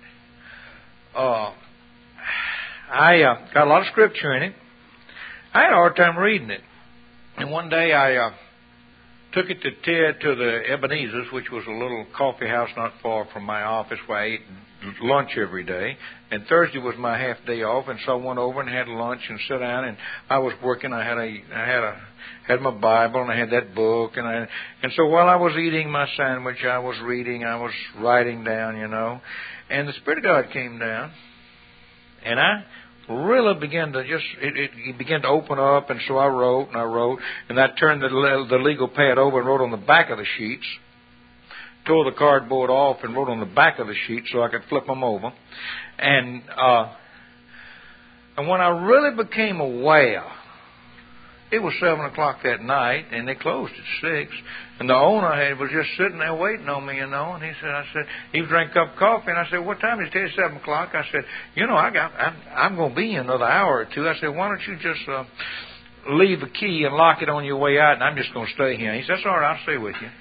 I got a lot of scripture in it. I had a hard time reading it. And one day I took it to Ted to the Ebenezer's, which was a little coffee house not far from my office where I ate lunch every day. And Thursday was my half day off, and so I went over and had lunch and sat down. And I was working. I had my Bible and I had that book, and so while I was eating my sandwich, I was reading, I was writing down, and the Spirit of God came down, and I really began to it began to open up, and so I wrote, and I turned the legal pad over and wrote on the back of the sheets, tore the cardboard off and wrote on the back of the sheet so I could flip them over. And when I really became aware, it was 7 o'clock that night, and they closed at 6. And the owner was just sitting there waiting on me, and he drank a cup of coffee, and I said, what time did he tell you? 7 o'clock? I said, I'm going to be in another hour or two. I said, why don't you just leave the key and lock it on your way out, and I'm just going to stay here. And he said, that's all right, I'll stay with you.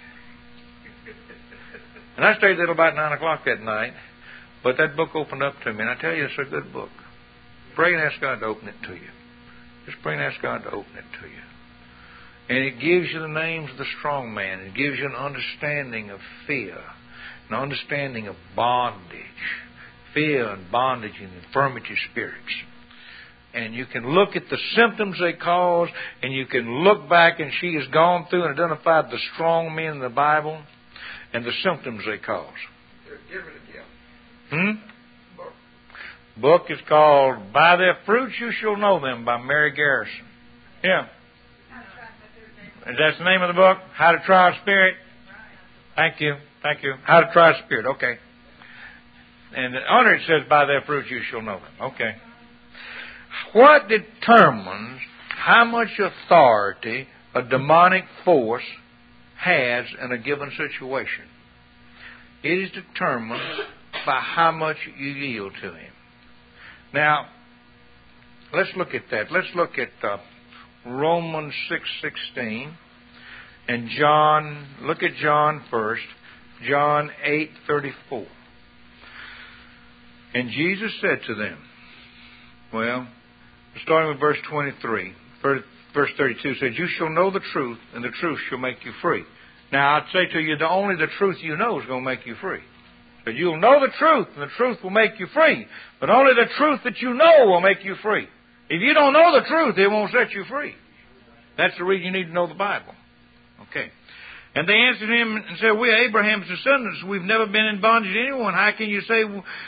And I stayed there till about 9 o'clock that night, but that book opened up to me, and I tell you, it's a good book. Pray and ask God to open it to you. Just pray and ask God to open it to you. And it gives you the names of the strong man. It gives you an understanding of fear, an understanding of bondage, fear and bondage and infirmity spirits. And you can look at the symptoms they cause, and you can look back, and she has gone through and identified the strong men in the Bible and the symptoms they cause. Give it again. Book is called By Their Fruits You Shall Know Them by Mary Garrison. Yeah. Is that the name of the book? How to Try a Spirit? Thank you. How to Try a Spirit. Okay. And under it says, By Their Fruits You Shall Know Them. Okay. What determines how much authority a demonic force has in a given situation? It is determined by how much you yield to him. Now, let's look at that. Let's look at Romans 6:16 and John. Look at John first. John 8:34. And Jesus said to them, well, starting with verse 23, verse 32 says, you shall know the truth, and the truth shall make you free. Now, I'd say to you, only the truth you know is going to make you free. But you'll know the truth, and the truth will make you free. But only the truth that you know will make you free. If you don't know the truth, it won't set you free. That's the reason you need to know the Bible. Okay. And they answered him and said, we are Abraham's descendants. We've never been in bondage to anyone. How can you say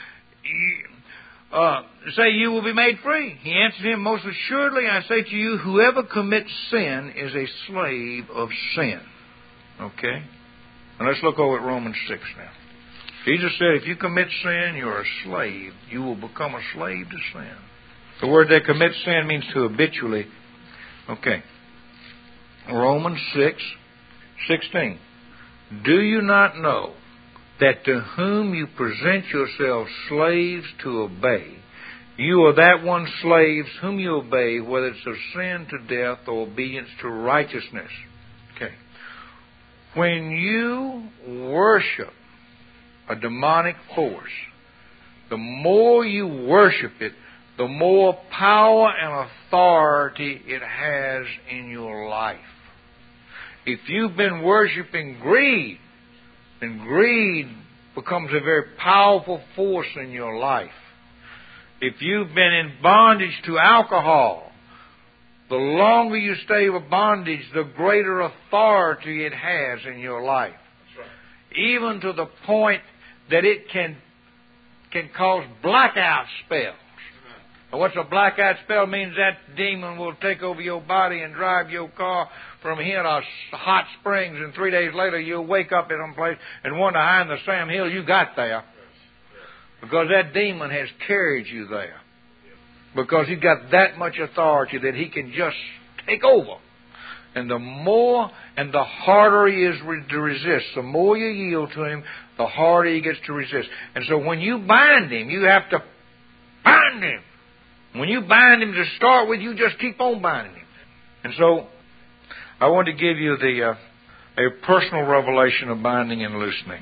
you will be made free? He answered him, most assuredly I say to you, whoever commits sin is a slave of sin. Okay? Now let's look over at Romans 6 now. Jesus said, if you commit sin, you're a slave. You will become a slave to sin. The word that commit sin means to habitually. Okay. Romans 6:16. Do you not know that to whom you present yourselves slaves to obey, You are that one slaves whom you obey, whether it's of sin to death or obedience to righteousness. Okay. When you worship a demonic force, the more you worship it, the more power and authority it has in your life. If you've been worshiping greed, then greed becomes a very powerful force in your life. If you've been in bondage to alcohol, the longer you stay with bondage, the greater authority it has in your life. That's right. Even to the point that it can cause blackout spells. And what's a blackout spell? It means that demon will take over your body and drive your car from here to Hot Springs, and 3 days later you'll wake up in some place and wonder how in the Sam Hill you got there. Because that demon has carried you there. Because he's got that much authority that he can just take over. And the more and the harder he is to resist, the more you yield to him, the harder he gets to resist. And so when you bind him, you have to bind him. When you bind him to start with, you just keep on binding him. And so I want to give you a personal revelation of binding and loosening.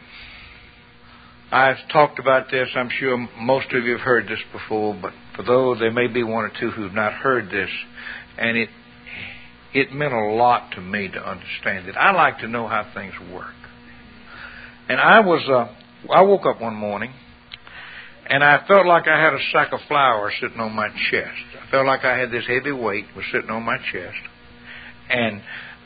I've talked about this. I'm sure most of you have heard this before, but for those, there may be one or two who have not heard this, and it meant a lot to me to understand it. I like to know how things work. And I woke up one morning, and I felt like I had a sack of flour sitting on my chest. I felt like I had this heavy weight was sitting on my chest, and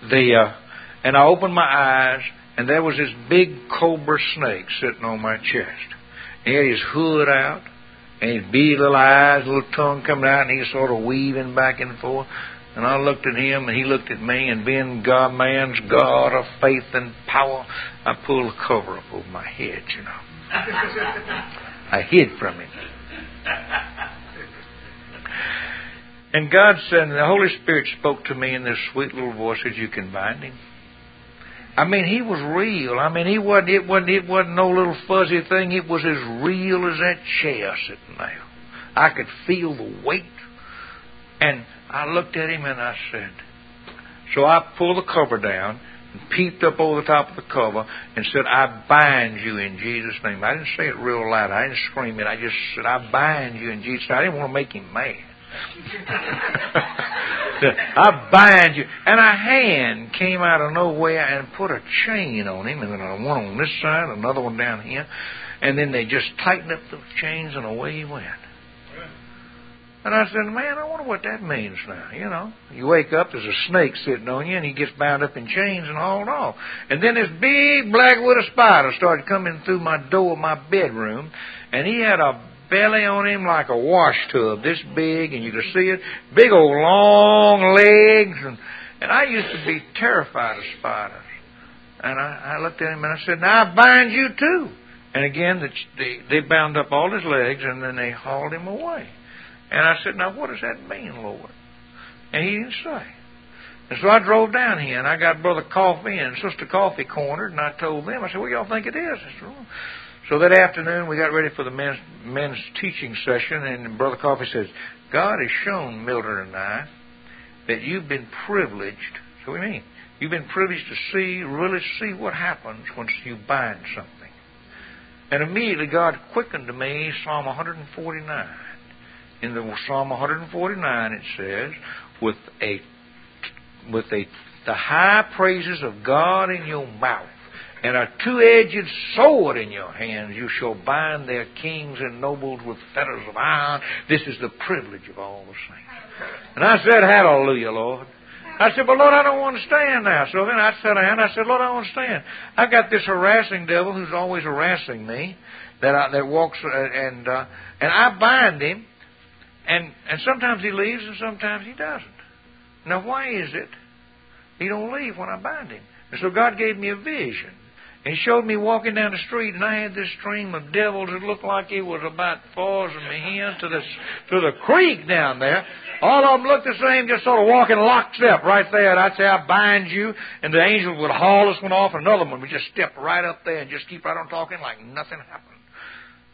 I opened my eyes. And there was this big cobra snake sitting on my chest. He had his hood out, and his big little eyes, little tongue coming out, and he was sort of weaving back and forth. And I looked at him, and he looked at me, and being God, man's God of faith and power, I pulled the cover up over my head, you know. I hid from him. And God said, and the Holy Spirit spoke to me in this sweet little voice, said, you can bind him. I mean, he was real. I mean, it wasn't no little fuzzy thing. It was as real as that chair sitting there. I could feel the weight. And I looked at him and I said, so I pulled the cover down and peeped up over the top of the cover and said, I bind you in Jesus' name. I didn't say it real loud. I didn't scream it. I just said, I bind you in Jesus' name. I didn't want to make him mad. I bind you. And a hand came out of nowhere and put a chain on him, and then one on this side, another one down here, and then they just tightened up the chains, and away he went. And I said, man, I wonder what that means now, you know. You wake up, there's a snake sitting on you, and he gets bound up in chains and hauled off. And then this big black widow spider started coming through my door of my bedroom, and he had a belly on him like a wash tub, this big, and you could see it, big old long legs, and I used to be terrified of spiders. And I looked at him and I said, now I bind you too. And again, they bound up all his legs, and then they hauled him away. And I said, now what does that mean, Lord? And he didn't say. And so I drove down here, and I got Brother Coffee and Sister Coffee cornered, and I told them, I said, what y'all think it is? I said, so that afternoon, we got ready for the men's teaching session, and Brother Coffee says, God has shown Mildred and I that you've been privileged. So what do you mean? You've been privileged to really see what happens once you bind something. And immediately God quickened to me Psalm 149. In the Psalm 149 it says, with the high praises of God in your mouth, and a two-edged sword in your hands, you shall bind their kings and nobles with fetters of iron. This is the privilege of all the saints. And I said, hallelujah, Lord. I said, but Lord, I don't understand now. So then I sat down and I said, Lord, I don't understand. I've got this harassing devil who's always harassing me, that walks, and I bind him, and sometimes he leaves and sometimes he doesn't. Now, why is it he don't leave when I bind him? And so God gave me a vision. And he showed me walking down the street, and I had this stream of devils that looked like it was about far as my hands to the creek down there. All of them looked the same, just sort of walking lockstep right there. And I'd say, I bind you, and the angel would haul this one off, and another one would just step right up there and just keep right on talking like nothing happened.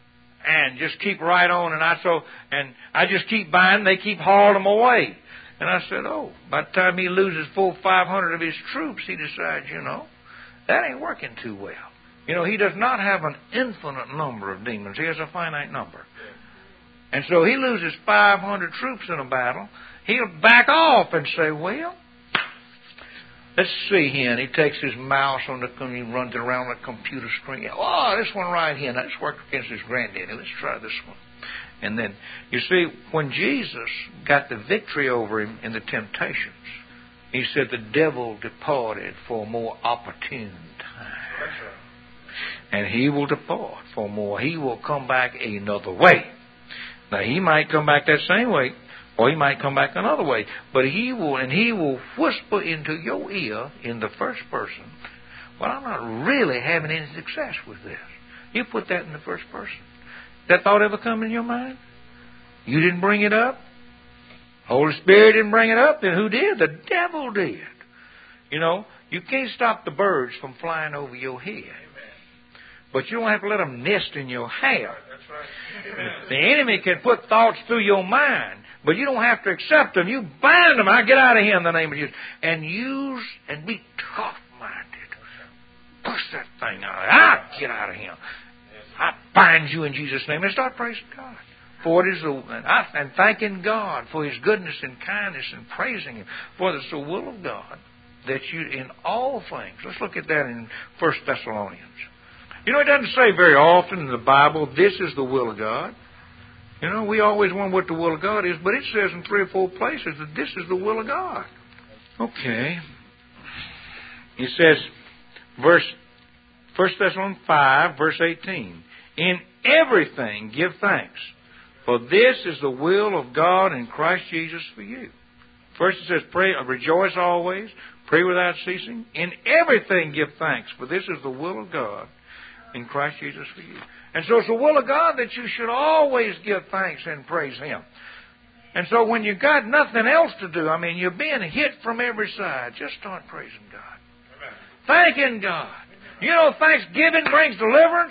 and just keep right on. And I just keep buying. They keep hauling them away. And I said, oh, by the time he loses 400 or 500 of his troops, he decides, that ain't working too well. He does not have an infinite number of demons. He has a finite number. And so he loses 500 troops in a battle. He'll back off and say, well, let's see here. And he takes his mouse and he runs it around the computer screen. Oh, this one right here. Now, let's work against his granddaddy. Let's try this one. And then, you see, when Jesus got the victory over him in the temptations, he said the devil departed for a more opportune time. And he will depart for more. He will come back another way. Now, he might come back that same way, or he might come back another way. But he will whisper into your ear in the first person, well, I'm not really having any success with this. You put that in the first person. That thought ever come in your mind? You didn't bring it up? Holy Spirit didn't bring it up? Then who did? The devil did. You can't stop the birds from flying over your head. But you don't have to let them nest in your hair. That's right. The enemy can put thoughts through your mind, but you don't have to accept them. You bind them. I get out of here in the name of Jesus. And be tough-minded. Push that thing out. I get out of here. I bind you in Jesus' name and start praising God. For it is and thanking God for His goodness and kindness and praising Him. For it's the will of God that you, in all things, let's look at that in 1 Thessalonians. It doesn't say very often in the Bible, this is the will of God. We always wonder what the will of God is, but it says in 3 or 4 places that this is the will of God. Okay. It says, 1 Thessalonians 5, verse 18. In everything give thanks, for this is the will of God in Christ Jesus for you. First it says, pray, rejoice always, pray without ceasing. In everything give thanks, for this is the will of God in Christ Jesus for you. And so it's the will of God that you should always give thanks and praise Him. And so when you've got nothing else to do, you're being hit from every side, just start praising God. Amen. Thanking God. Thanksgiving brings deliverance.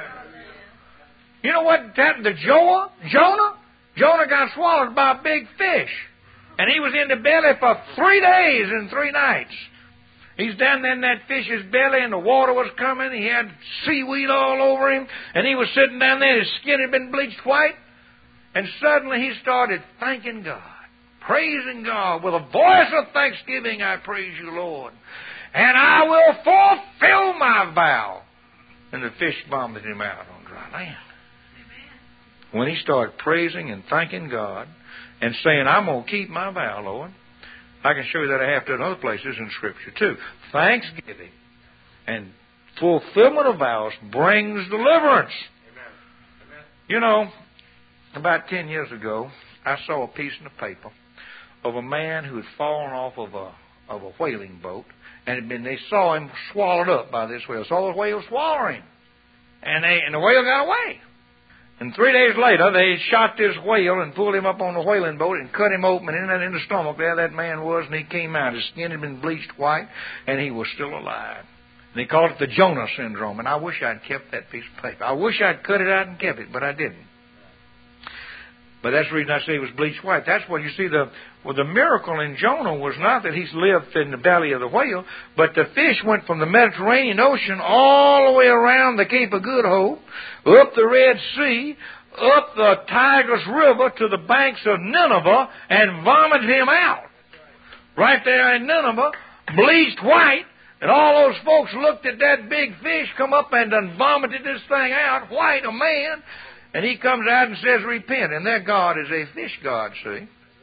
What happened to Jonah? Jonah got swallowed by a big fish. And he was in the belly for 3 days and 3 nights. He's down there in that fish's belly and the water was coming. He had seaweed all over him. And he was sitting down there. His skin had been bleached white. And suddenly he started thanking God, praising God. With a voice of thanksgiving, I praise you, Lord. And I will fulfill my vow. And the fish vomited him out on dry land. When he started praising and thanking God and saying, I'm going to keep my vow, Lord. I can show you that I have to in other places in Scripture too. Thanksgiving and fulfillment of vows brings deliverance. Amen. About 10 years ago, I saw a piece in the paper of a man who had fallen off of a whaling boat, and they saw him swallowed up by this whale. Saw the whale swallow him, and the whale got away. And 3 days later, they shot this whale and pulled him up on the whaling boat and cut him open. And in the stomach there, that man was, and he came out. His skin had been bleached white, and he was still alive. And they called it the Jonah syndrome. And I wish I'd kept that piece of paper. I wish I'd cut it out and kept it, but I didn't. But that's the reason I say it was bleached white. That's what you see. The miracle in Jonah was not that he's lived in the belly of the whale, but the fish went from the Mediterranean Ocean all the way around the Cape of Good Hope, up the Red Sea, up the Tigris River to the banks of Nineveh, and vomited him out. Right there in Nineveh, bleached white, and all those folks looked at that big fish come up and done vomited this thing out, white, a man. And he comes out and says, repent. And their God is a fish God, see.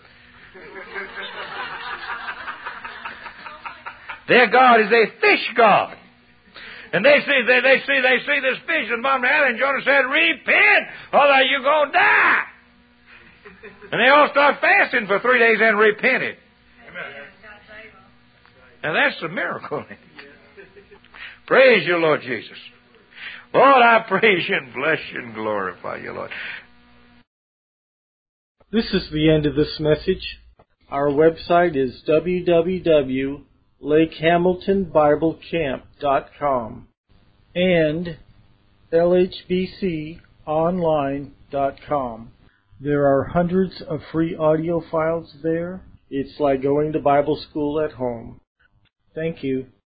Their God is a fish God. And they see this fish and vomit out, and Jonah said, repent, or you're going to die. And they all start fasting for 3 days and repented. Amen. Now that's the miracle. Praise you, Lord Jesus. Lord, I praise you and bless you and glorify you, Lord. This is the end of this message. Our website is www.lakehamiltonbiblecamp.com and LHBC BibleSchoolOnline.com. There are hundreds of free audio files there. It's like going to Bible school at home. Thank you.